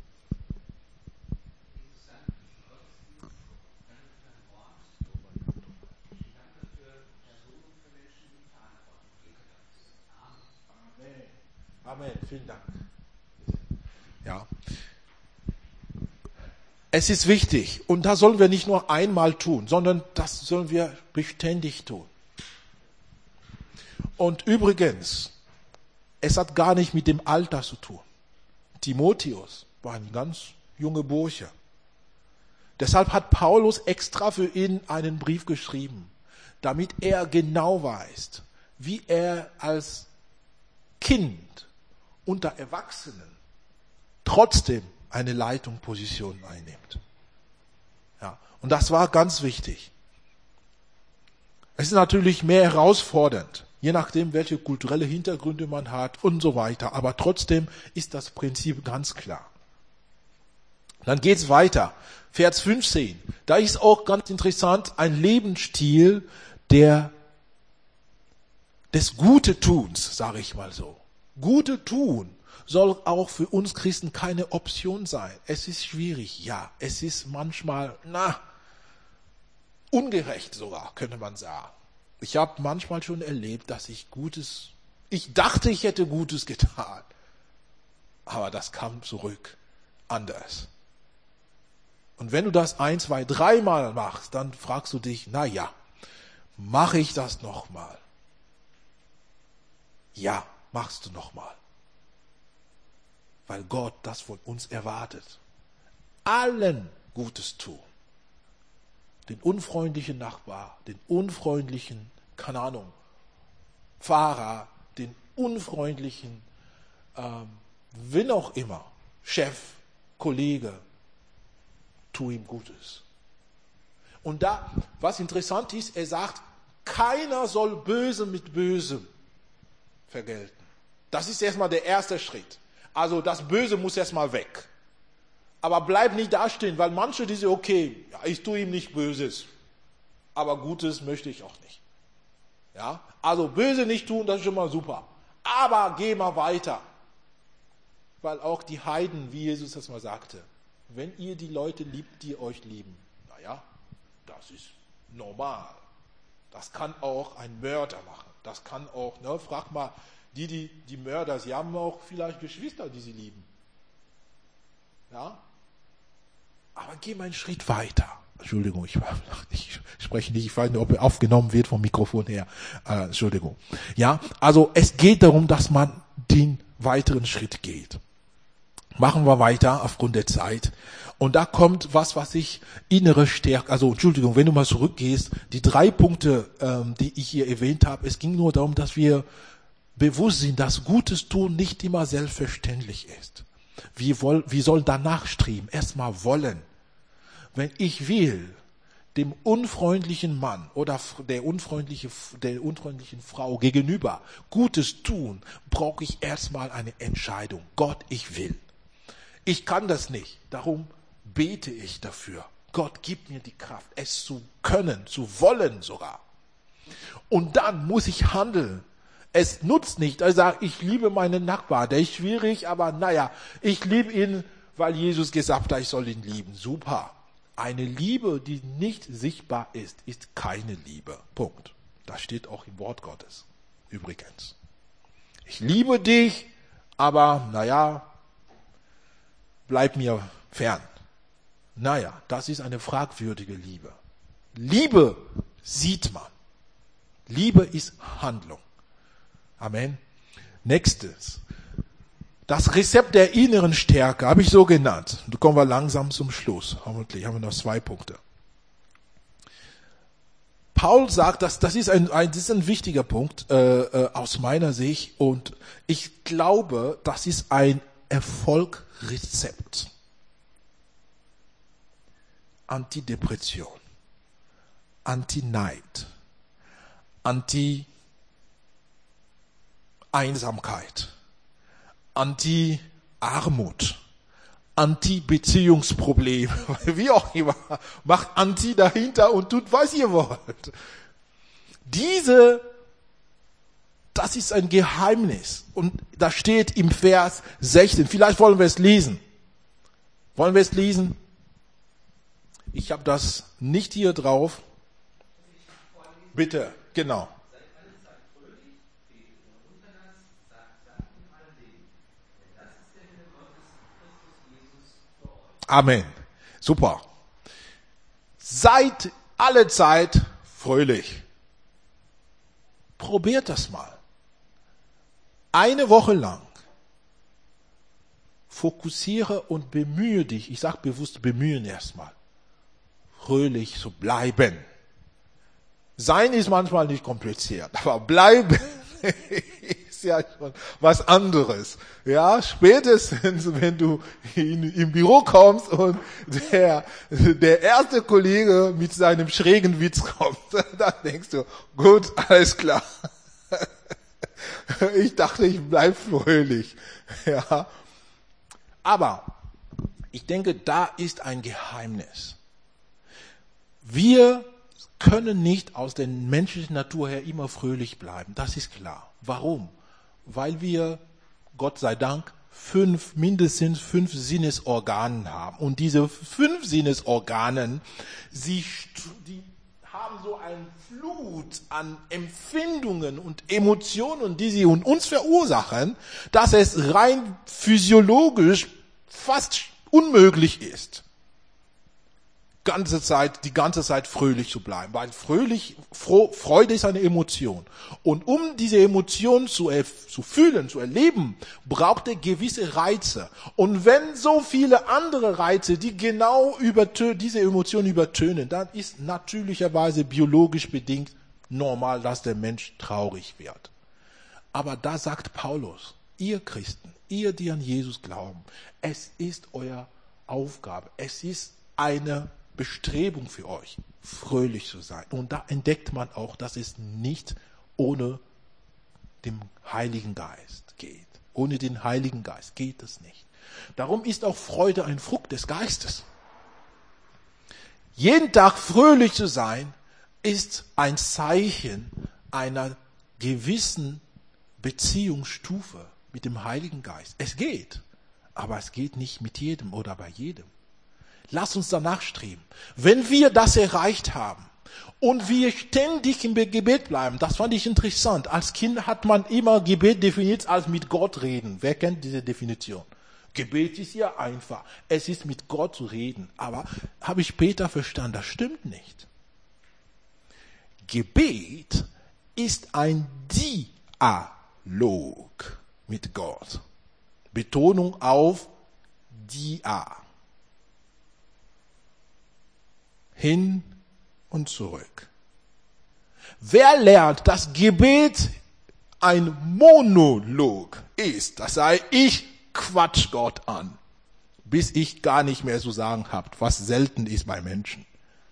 [SPEAKER 1] Amen. Vielen Dank. Ja. Es ist wichtig und das sollen wir nicht nur einmal tun, sondern das sollen wir beständig tun. Und übrigens, es hat gar nicht mit dem Alter zu tun. Timotheus war ein ganz junger Bursche. Deshalb hat Paulus extra für ihn einen Brief geschrieben, damit er genau weiß, wie er als Kind unter Erwachsenen trotzdem eine Leitungsposition einnimmt. Ja, und das war ganz wichtig. Es ist natürlich mehr herausfordernd, je nachdem, welche kulturelle Hintergründe man hat und so weiter. Aber trotzdem ist das Prinzip ganz klar. Dann geht's weiter. Vers 15. Da ist auch ganz interessant ein Lebensstil des Gute Tuns, sage ich mal so. Gute tun soll auch für uns Christen keine Option sein. Es ist schwierig, ja. Es ist manchmal, ungerecht sogar, könnte man sagen. Ich habe manchmal schon erlebt, dass ich dachte, ich hätte Gutes getan. Aber das kam zurück anders. Und wenn du das 1, 2, 3 Mal machst, dann fragst du dich, mache ich das nochmal? Ja, machst du nochmal. Weil Gott das von uns erwartet. Allen Gutes tun. Den unfreundlichen Nachbar, den unfreundlichen, Fahrer, den unfreundlichen, wen auch immer, Chef, Kollege, tu ihm Gutes. Und da, was interessant ist, er sagt, keiner soll Böse mit Bösem vergelten. Das ist erstmal der erste Schritt. Also das Böse muss erstmal weg. Aber bleib nicht dastehen, weil manche die sagen, okay, ich tue ihm nicht Böses, aber Gutes möchte ich auch nicht. Ja, also Böse nicht tun, das ist schon mal super. Aber geh mal weiter. Weil auch die Heiden, wie Jesus das mal sagte, wenn ihr die Leute liebt, die euch lieben, das ist normal. Das kann auch ein Mörder machen. Das kann auch, frag mal, die Mörder, sie haben auch vielleicht Geschwister, die sie lieben. Ja? Aber geh mal einen Schritt weiter. Entschuldigung, ich spreche nicht, ich weiß nicht, ob er aufgenommen wird vom Mikrofon her. Entschuldigung. Ja, also es geht darum, dass man den weiteren Schritt geht. Machen wir weiter aufgrund der Zeit. Und da kommt was ich innere Stärke, also Entschuldigung, wenn du mal zurückgehst, die 3 Punkte, die ich hier erwähnt habe, es ging nur darum, dass wir bewusst sind, dass Gutes tun nicht immer selbstverständlich ist. Wir sollen danach streben, erstmal wollen. Wenn ich will, dem unfreundlichen Mann oder der unfreundlichen Frau gegenüber Gutes tun, brauche ich erstmal eine Entscheidung. Gott, ich will. Ich kann das nicht, darum bete ich dafür. Gott, gib mir die Kraft, es zu können, zu wollen sogar. Und dann muss ich handeln. Es nutzt nicht, dass ich sage, ich liebe meinen Nachbar, der ist schwierig, aber ich liebe ihn, weil Jesus gesagt hat, ich soll ihn lieben. Super. Eine Liebe, die nicht sichtbar ist, ist keine Liebe. Punkt. Das steht auch im Wort Gottes. Übrigens. Ich liebe dich, aber bleib mir fern. Das ist eine fragwürdige Liebe. Liebe sieht man. Liebe ist Handlung. Amen. Nächstes. Das Rezept der inneren Stärke habe ich so genannt. Da kommen wir langsam zum Schluss. Hoffentlich haben wir noch 2 Punkte. Paul sagt, das ist das ist ein wichtiger Punkt aus meiner Sicht und ich glaube, das ist ein Erfolgrezept. Antidepression, Anti-Neid, Anti-Einsamkeit, Anti-Armut, Anti-Beziehungsprobleme, wie auch immer, macht Anti dahinter und tut, was ihr wollt. Das ist ein Geheimnis und da steht im Vers 16, vielleicht wollen wir es lesen. Wollen wir es lesen? Ich habe das nicht hier drauf. Bitte, genau. Amen. Super. Seid alle Zeit fröhlich. Probiert das mal. Eine Woche lang. Fokussiere und bemühe dich. Ich sage bewusst bemühen erstmal. Fröhlich zu bleiben. Sein ist manchmal nicht kompliziert, aber bleiben ist ja schon was anderes. Ja, spätestens wenn du im Büro kommst und der erste Kollege mit seinem schrägen Witz kommt, dann denkst du, gut, alles klar. Ich dachte, ich bleib fröhlich. Ja. Aber ich denke, da ist ein Geheimnis. Wir können nicht aus der menschlichen Natur her immer fröhlich bleiben. Das ist klar. Warum? Weil wir, Gott sei Dank, mindestens 5 Sinnesorgane haben. Und diese 5 Sinnesorganen, die haben so eine Flut an Empfindungen und Emotionen, die sie uns verursachen, dass es rein physiologisch fast unmöglich ist, die ganze Zeit fröhlich zu bleiben, weil Freude ist eine Emotion. Und um diese Emotion zu fühlen, zu erleben, braucht er gewisse Reize. Und wenn so viele andere Reize, die genau diese Emotion übertönen, dann ist natürlicherweise biologisch bedingt normal, dass der Mensch traurig wird. Aber da sagt Paulus, ihr Christen, ihr, die an Jesus glauben, es ist eure Aufgabe, es ist eine Bestrebung für euch, fröhlich zu sein. Und da entdeckt man auch, dass es nicht ohne den Heiligen Geist geht. Ohne den Heiligen Geist geht es nicht. Darum ist auch Freude ein Frucht des Geistes. Jeden Tag fröhlich zu sein, ist ein Zeichen einer gewissen Beziehungsstufe mit dem Heiligen Geist. Es geht, aber es geht nicht mit jedem oder bei jedem. Lass uns danach streben. Wenn wir das erreicht haben und wir ständig im Gebet bleiben, das fand ich interessant. Als Kind hat man immer Gebet definiert als mit Gott reden. Wer kennt diese Definition? Gebet ist ja einfach. Es ist mit Gott zu reden. Aber habe ich später verstanden, das stimmt nicht. Gebet ist ein Dialog mit Gott. Betonung auf Dia. Hin und zurück. Wer lernt, dass Gebet ein Monolog ist, das heißt, ich quatsch Gott an, bis ich gar nicht mehr zu sagen habe, was selten ist bei Menschen,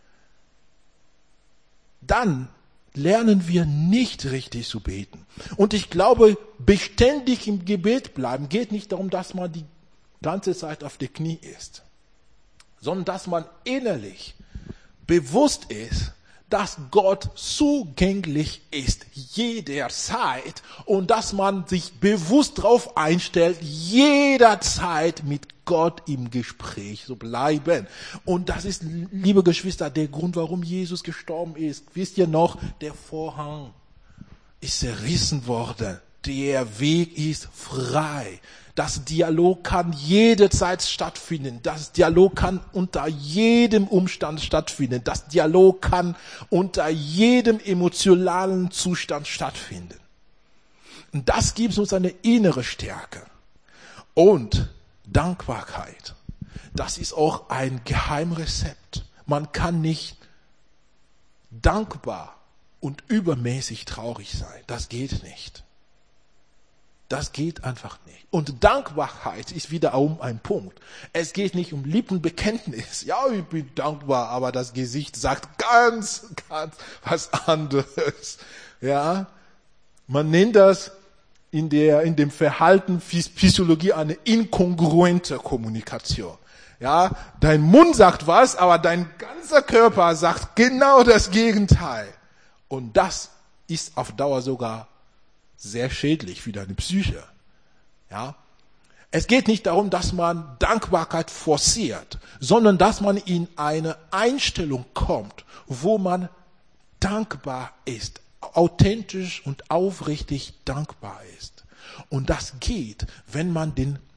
[SPEAKER 1] dann lernen wir nicht richtig zu beten. Und ich glaube, beständig im Gebet bleiben geht nicht darum, dass man die ganze Zeit auf den Knie ist, sondern dass man innerlich bewusst ist, dass Gott zugänglich ist jederzeit und dass man sich bewusst darauf einstellt, jederzeit mit Gott im Gespräch zu bleiben. Und das ist, liebe Geschwister, der Grund, warum Jesus gestorben ist. Wisst ihr noch, der Vorhang ist zerrissen worden. Der Weg ist frei. Das Dialog kann jederzeit stattfinden. Das Dialog kann unter jedem Umstand stattfinden. Das Dialog kann unter jedem emotionalen Zustand stattfinden. Und das gibt uns eine innere Stärke. Und Dankbarkeit. Das ist auch ein Geheimrezept. Man kann nicht dankbar und übermäßig traurig sein. Das geht nicht. Das geht einfach nicht. Und Dankbarkeit ist wiederum ein Punkt. Es geht nicht um Lippenbekenntnis. Ja, ich bin dankbar, aber das Gesicht sagt ganz was anderes. Ja, man nennt das in dem Verhalten Physiologie eine inkongruente Kommunikation. Ja, dein Mund sagt was, aber dein ganzer Körper sagt genau das Gegenteil. Und das ist auf Dauer sogar sehr schädlich für deine Psyche. Ja? Es geht nicht darum, dass man Dankbarkeit forciert, sondern dass man in eine Einstellung kommt, wo man dankbar ist, authentisch und aufrichtig dankbar ist. Und das geht, wenn man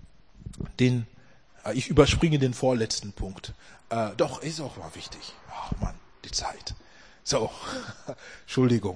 [SPEAKER 1] ich überspringe den vorletzten Punkt. Doch, ist auch mal wichtig. Ach Mann, die Zeit. So, Entschuldigung.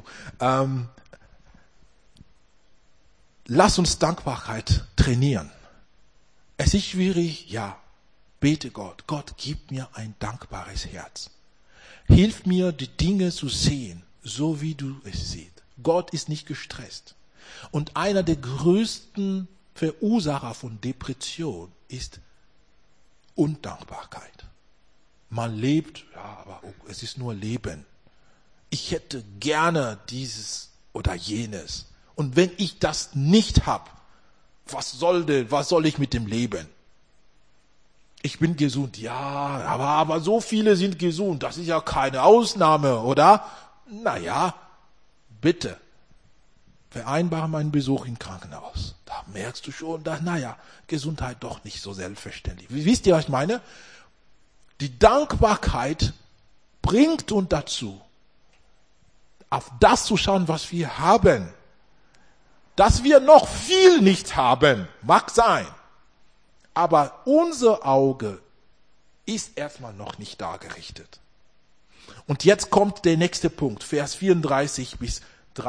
[SPEAKER 1] Lass uns Dankbarkeit trainieren. Es ist schwierig, ja. Bete Gott. Gott, gib mir ein dankbares Herz. Hilf mir, die Dinge zu sehen, so wie du es siehst. Gott ist nicht gestresst. Und einer der größten Verursacher von Depression ist Undankbarkeit. Man lebt, ja, aber es ist nur Leben. Ich hätte gerne dieses oder jenes. Und wenn ich das nicht habe, was soll ich mit dem Leben? Ich bin gesund, ja, aber so viele sind gesund, das ist ja keine Ausnahme, oder? Naja, bitte, vereinbare meinen Besuch im Krankenhaus. Da merkst du schon, dass, Gesundheit doch nicht so selbstverständlich. Wisst ihr, was ich meine? Die Dankbarkeit bringt uns dazu, auf das zu schauen, was wir haben. Dass wir noch viel nicht haben, mag sein. Aber unser Auge ist erstmal noch nicht da gerichtet. Und jetzt kommt der nächste Punkt, Vers 23 bis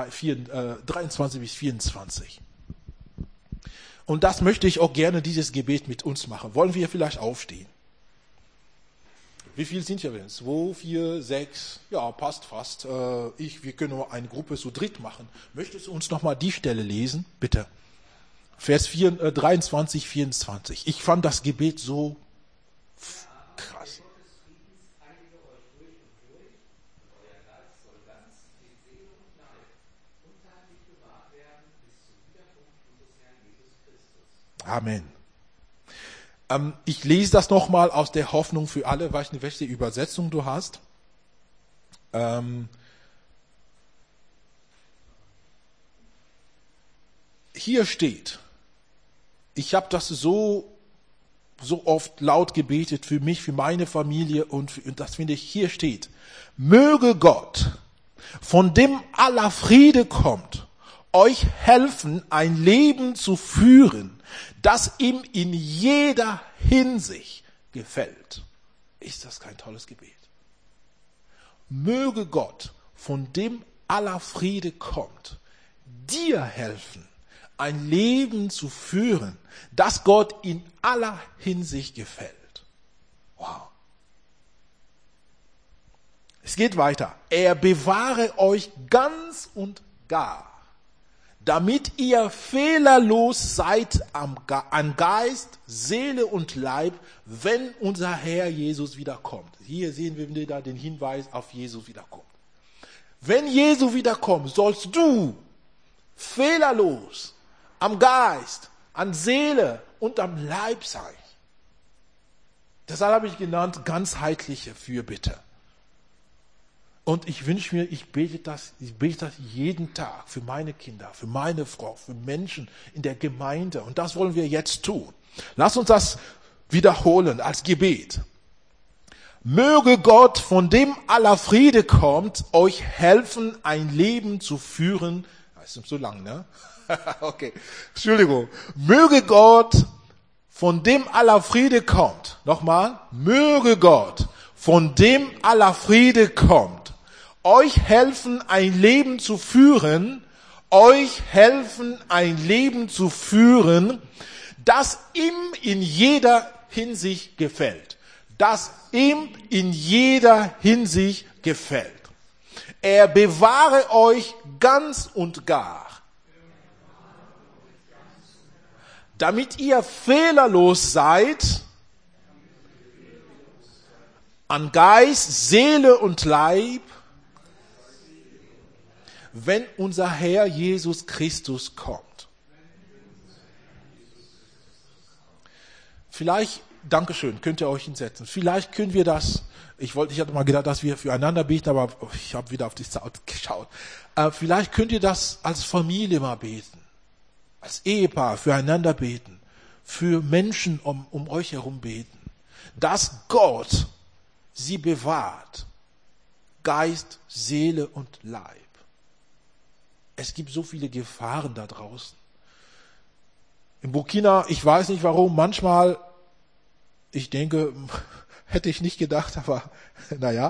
[SPEAKER 1] 24. Und das möchte ich auch gerne, dieses Gebet mit uns machen. Wollen wir vielleicht aufstehen? Wie viel sind wir denn? 2, 4, 6, ja, passt fast. Wir können nur eine Gruppe zu dritt machen. Möchtest du uns nochmal die Stelle lesen? Bitte. Vers 23, 24. Ich fand das Gebet so krass. Amen. Ich lese das nochmal aus der Hoffnung für alle, weiß nicht, welche Übersetzung du hast. Hier steht, ich habe das so oft laut gebetet für mich, für meine Familie und das finde ich, hier steht, möge Gott, von dem aller Friede kommt, euch helfen, ein Leben zu führen, das ihm in jeder Hinsicht gefällt. Ist das kein tolles Gebet? Möge Gott, von dem aller Friede kommt, dir helfen, ein Leben zu führen, das Gott in aller Hinsicht gefällt. Wow. Es geht weiter. Er bewahre euch ganz und gar, damit ihr fehlerlos seid an Geist, Seele und Leib, wenn unser Herr Jesus wiederkommt. Hier sehen wir wieder den Hinweis auf Jesus wiederkommt. Wenn Jesus wiederkommt, sollst du fehlerlos am Geist, an Seele und am Leib sein. Deshalb habe ich genannt, ganzheitliche Fürbitte. Und ich wünsche mir, ich bete das jeden Tag für meine Kinder, für meine Frau, für Menschen in der Gemeinde. Und das wollen wir jetzt tun. Lass uns das wiederholen als Gebet. Möge Gott, von dem aller Friede kommt, euch helfen, ein Leben zu führen. Das ist so lang, ne? Okay, Entschuldigung. Möge Gott, von dem aller Friede kommt. Nochmal. Möge Gott, von dem aller Friede kommt, euch helfen, ein Leben zu führen, das ihm in jeder Hinsicht gefällt. Das ihm in jeder Hinsicht gefällt. Er bewahre euch ganz und gar, damit ihr fehlerlos seid an Geist, Seele und Leib, wenn unser Herr Jesus Christus kommt. Vielleicht, Dankeschön, könnt ihr euch hinsetzen. Vielleicht können wir das, ich hatte mal gedacht, dass wir füreinander beten, aber ich habe wieder auf die Zeit geschaut. Vielleicht könnt ihr das als Familie mal beten, als Ehepaar füreinander beten, für Menschen um euch herum beten, dass Gott sie bewahrt, Geist, Seele und Leib. Es gibt so viele Gefahren da draußen. In Burkina, ich weiß nicht warum, manchmal, ich denke, hätte ich nicht gedacht, aber naja,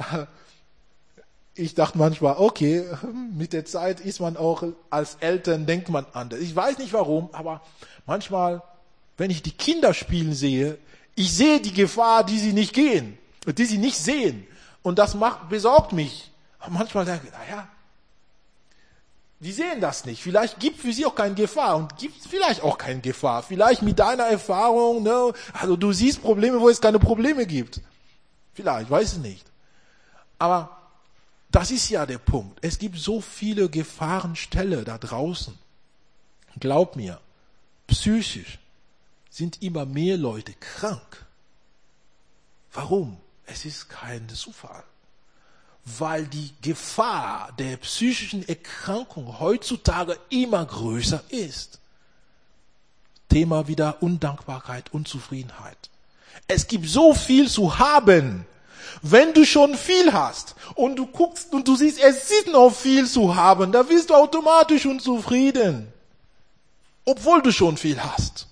[SPEAKER 1] ich dachte manchmal, okay, mit der Zeit ist man auch, als Eltern denkt man anders. Ich weiß nicht warum, aber manchmal, wenn ich die Kinder spielen sehe, ich sehe die Gefahr, die sie nicht gehen, die sie nicht sehen. Und das besorgt mich. Aber manchmal denke ich, naja, die sehen das nicht. Vielleicht gibt für sie auch keine Gefahr und gibt vielleicht auch keine Gefahr. Vielleicht mit deiner Erfahrung, ne, also du siehst Probleme, wo es keine Probleme gibt. Vielleicht, weiß ich nicht. Aber das ist ja der Punkt. Es gibt so viele Gefahrenstelle da draußen. Glaub mir, psychisch sind immer mehr Leute krank. Warum? Es ist kein Zufall. Weil die Gefahr der psychischen Erkrankung heutzutage immer größer ist. Thema wieder Undankbarkeit, Unzufriedenheit. Es gibt so viel zu haben. Wenn du schon viel hast und du guckst und du siehst, es ist noch viel zu haben, da wirst du automatisch unzufrieden. Obwohl du schon viel hast.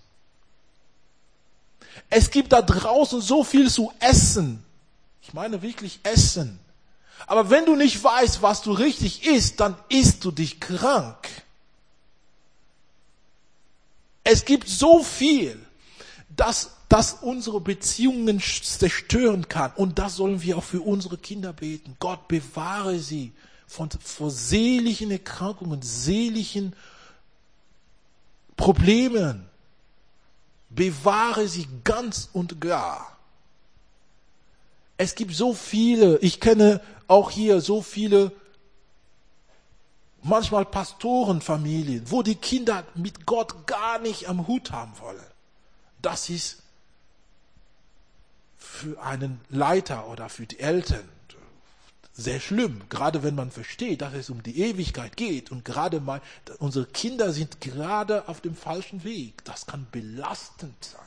[SPEAKER 1] Es gibt da draußen so viel zu essen. Ich meine wirklich essen. Aber wenn du nicht weißt, was du richtig isst, dann isst du dich krank. Es gibt so viel, das unsere Beziehungen zerstören kann. Und das sollen wir auch für unsere Kinder beten. Gott bewahre sie vor seelischen Erkrankungen, seelischen Problemen. Bewahre sie ganz und gar. Es gibt so viele, ich kenne auch hier so viele, manchmal Pastorenfamilien, wo die Kinder mit Gott gar nicht am Hut haben wollen. Das ist für einen Leiter oder für die Eltern sehr schlimm, gerade wenn man versteht, dass es um die Ewigkeit geht und gerade mal unsere Kinder sind gerade auf dem falschen Weg. Das kann belastend sein.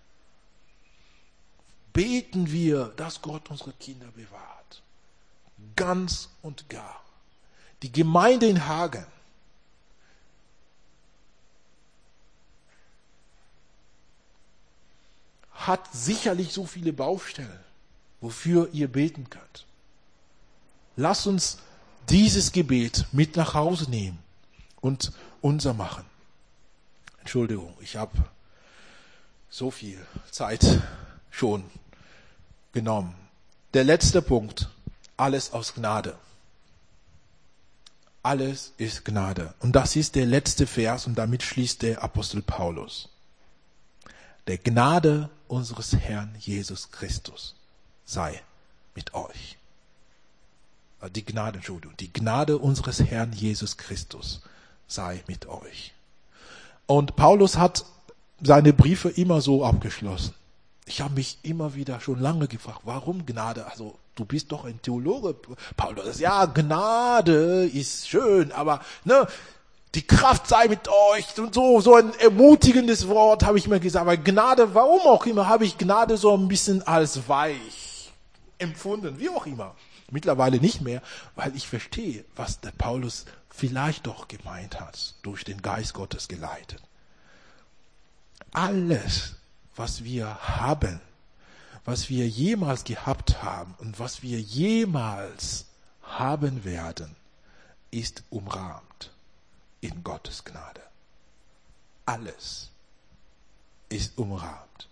[SPEAKER 1] Beten wir, dass Gott unsere Kinder bewahrt. Ganz und gar. Die Gemeinde in Hagen hat sicherlich so viele Baustellen, wofür ihr beten könnt. Lasst uns dieses Gebet mit nach Hause nehmen und unser machen. Entschuldigung, ich habe so viel Zeit schon genommen. Der letzte Punkt, alles aus Gnade. Alles ist Gnade. Und das ist der letzte Vers und damit schließt der Apostel Paulus. Der Gnade unseres Herrn Jesus Christus sei mit euch. Die Gnade unseres Herrn Jesus Christus sei mit euch. Und Paulus hat seine Briefe immer so abgeschlossen. Ich habe mich immer wieder schon lange gefragt, warum Gnade? Also du bist doch ein Theologe, Paulus. Ja, Gnade ist schön, aber ne, die Kraft sei mit euch und so ein ermutigendes Wort habe ich mir gesagt. Aber Gnade, warum auch immer, habe ich Gnade so ein bisschen als weich empfunden, wie auch immer. Mittlerweile nicht mehr, weil ich verstehe, was der Paulus vielleicht doch gemeint hat, durch den Geist Gottes geleitet. Alles, was wir haben, was wir jemals gehabt haben und was wir jemals haben werden, ist umrahmt in Gottes Gnade. Alles ist umrahmt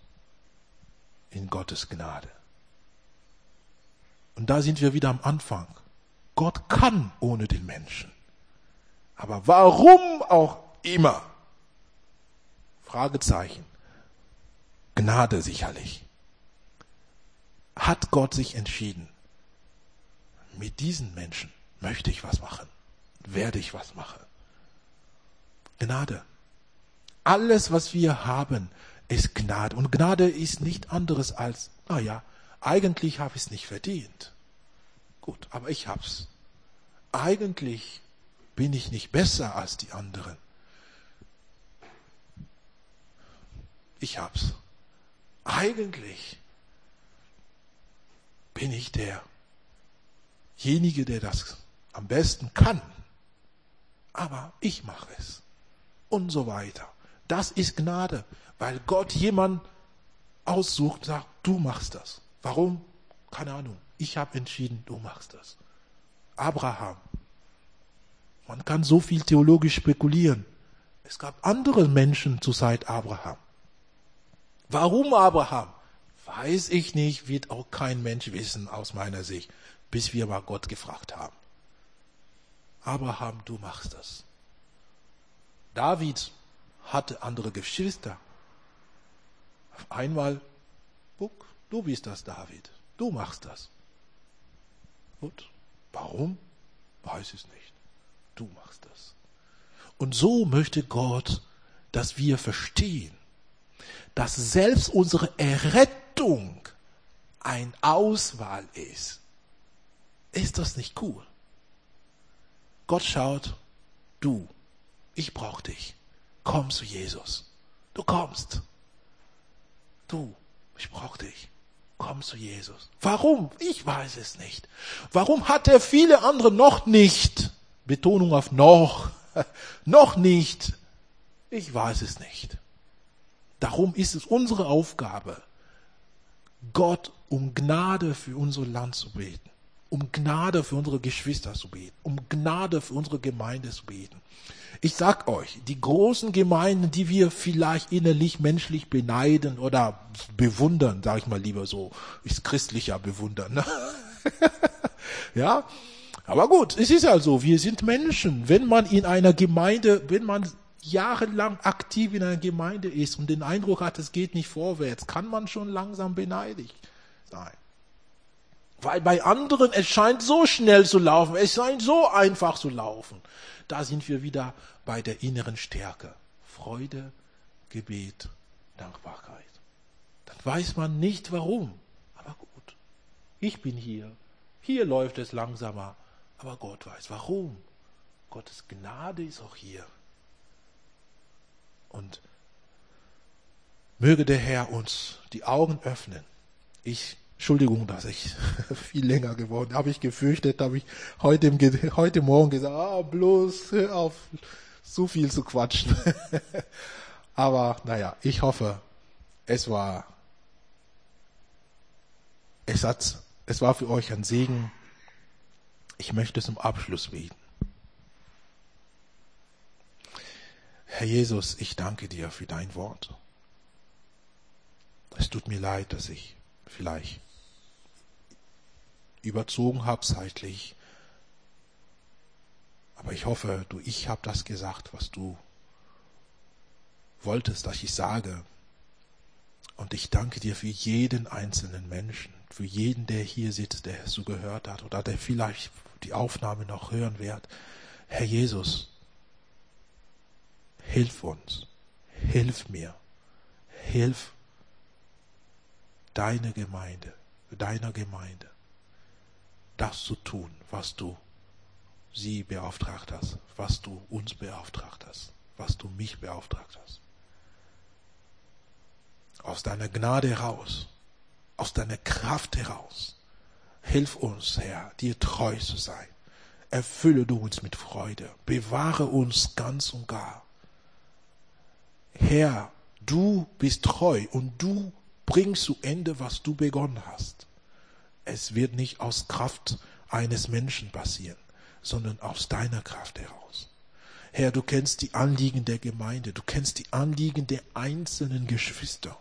[SPEAKER 1] in Gottes Gnade. Und da sind wir wieder am Anfang. Gott kann ohne den Menschen. Aber warum auch immer? Fragezeichen. Gnade sicherlich. Hat Gott sich entschieden, mit diesen Menschen möchte ich was machen, werde ich was machen. Gnade. Alles, was wir haben, ist Gnade. Und Gnade ist nicht anderes als, eigentlich habe ich es nicht verdient. Gut, aber ich hab's. Eigentlich bin ich nicht besser als die anderen. Ich hab's. Eigentlich bin ich derjenige, der das am besten kann. Aber ich mache es. Und so weiter. Das ist Gnade, weil Gott jemanden aussucht und sagt, du machst das. Warum? Keine Ahnung. Ich habe entschieden, du machst das. Abraham. Man kann so viel theologisch spekulieren. Es gab andere Menschen zur Zeit Abraham. Warum Abraham? Weiß ich nicht, wird auch kein Mensch wissen aus meiner Sicht, bis wir mal Gott gefragt haben. Abraham, du machst das. David hatte andere Geschwister. Auf einmal, du bist das, David. Du machst das. Gut. Warum? Weiß es nicht. Du machst das. Und so möchte Gott, dass wir verstehen, dass selbst unsere Errettung eine Auswahl ist. Ist das nicht cool? Gott schaut, ich brauche dich. Komm zu Jesus. Du kommst. Ich brauche dich. Komm zu Jesus. Warum? Ich weiß es nicht. Warum hat er viele andere noch nicht? Betonung auf noch. Noch nicht. Ich weiß es nicht. Darum ist es unsere Aufgabe, Gott um Gnade für unser Land zu beten, um Gnade für unsere Geschwister zu beten, um Gnade für unsere Gemeinde zu beten. Ich sag euch, die großen Gemeinden, die wir vielleicht innerlich menschlich beneiden oder bewundern, sage ich mal lieber so, ist christlicher bewundern. Ne? Ja, aber gut, es ist ja so, wir sind Menschen. Wenn man in einer Gemeinde, wenn man jahrelang aktiv in einer Gemeinde ist und den Eindruck hat, es geht nicht vorwärts, kann man schon langsam beneidigt sein. Weil bei anderen, es scheint so schnell zu laufen, es scheint so einfach zu laufen. Da sind wir wieder bei der inneren Stärke. Freude, Gebet, Dankbarkeit. Dann weiß man nicht warum. Aber gut, ich bin hier. Hier läuft es langsamer. Aber Gott weiß warum. Gottes Gnade ist auch hier. Und möge der Herr uns die Augen öffnen. Entschuldigung, dass ich viel länger geworden habe. Ich gefürchtet, habe ich heute Morgen gesagt, bloß hör auf, so viel zu quatschen. Aber ich hoffe, es war für euch ein Segen. Ich möchte zum Abschluss beten. Herr Jesus, ich danke dir für dein Wort. Es tut mir leid, dass ich vielleicht überzogen habe zeitlich. Aber ich hoffe, ich habe das gesagt, was du wolltest, dass ich sage. Und ich danke dir für jeden einzelnen Menschen, für jeden, der hier sitzt, der es so gehört hat oder der vielleicht die Aufnahme noch hören wird. Herr Jesus, hilf uns, hilf mir, hilf deiner Gemeinde, das zu tun, was du sie beauftragt hast, was du uns beauftragt hast, was du mich beauftragt hast. Aus deiner Gnade heraus, aus deiner Kraft heraus, hilf uns, Herr, dir treu zu sein. Erfülle du uns mit Freude, bewahre uns ganz und gar. Herr, du bist treu und du bringst zu Ende, was du begonnen hast. Es wird nicht aus Kraft eines Menschen passieren, sondern aus deiner Kraft heraus. Herr, du kennst die Anliegen der Gemeinde, du kennst die Anliegen der einzelnen Geschwister.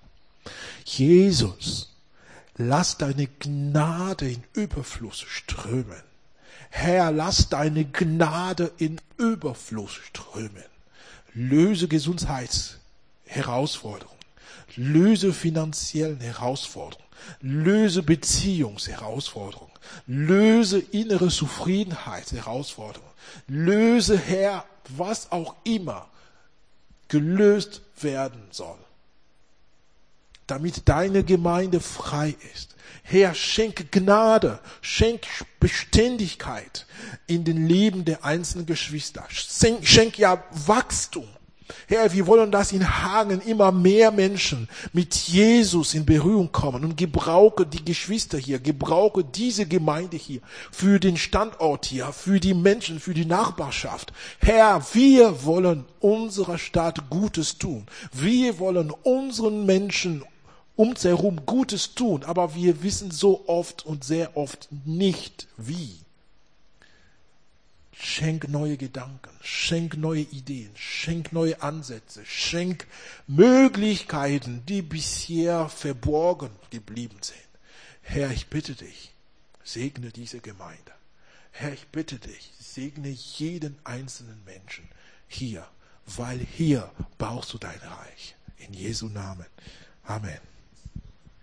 [SPEAKER 1] Jesus, lass deine Gnade in Überfluss strömen. Herr, lass deine Gnade in Überfluss strömen. Löse Gesundheitsherausforderungen. Löse finanziellen Herausforderungen. Löse Beziehungsherausforderungen. Löse innere Zufriedenheitsherausforderungen. Löse, Herr, was auch immer gelöst werden soll, damit deine Gemeinde frei ist. Herr, schenk Gnade, schenk Beständigkeit in den Leben der einzelnen Geschwister. Schenk ja Wachstum. Herr, wir wollen, dass in Hagen immer mehr Menschen mit Jesus in Berührung kommen und gebrauche die Geschwister hier, gebrauche diese Gemeinde hier für den Standort hier, für die Menschen, für die Nachbarschaft. Herr, wir wollen unserer Stadt Gutes tun. Wir wollen unseren Menschen um uns herum Gutes tun, aber wir wissen so oft und sehr oft nicht wie. Schenk neue Gedanken, schenk neue Ideen, schenk neue Ansätze, schenk Möglichkeiten, die bisher verborgen geblieben sind. Herr, ich bitte dich, segne diese Gemeinde. Herr, ich bitte dich, segne jeden einzelnen Menschen hier, weil hier baust du dein Reich. In Jesu Namen. Amen.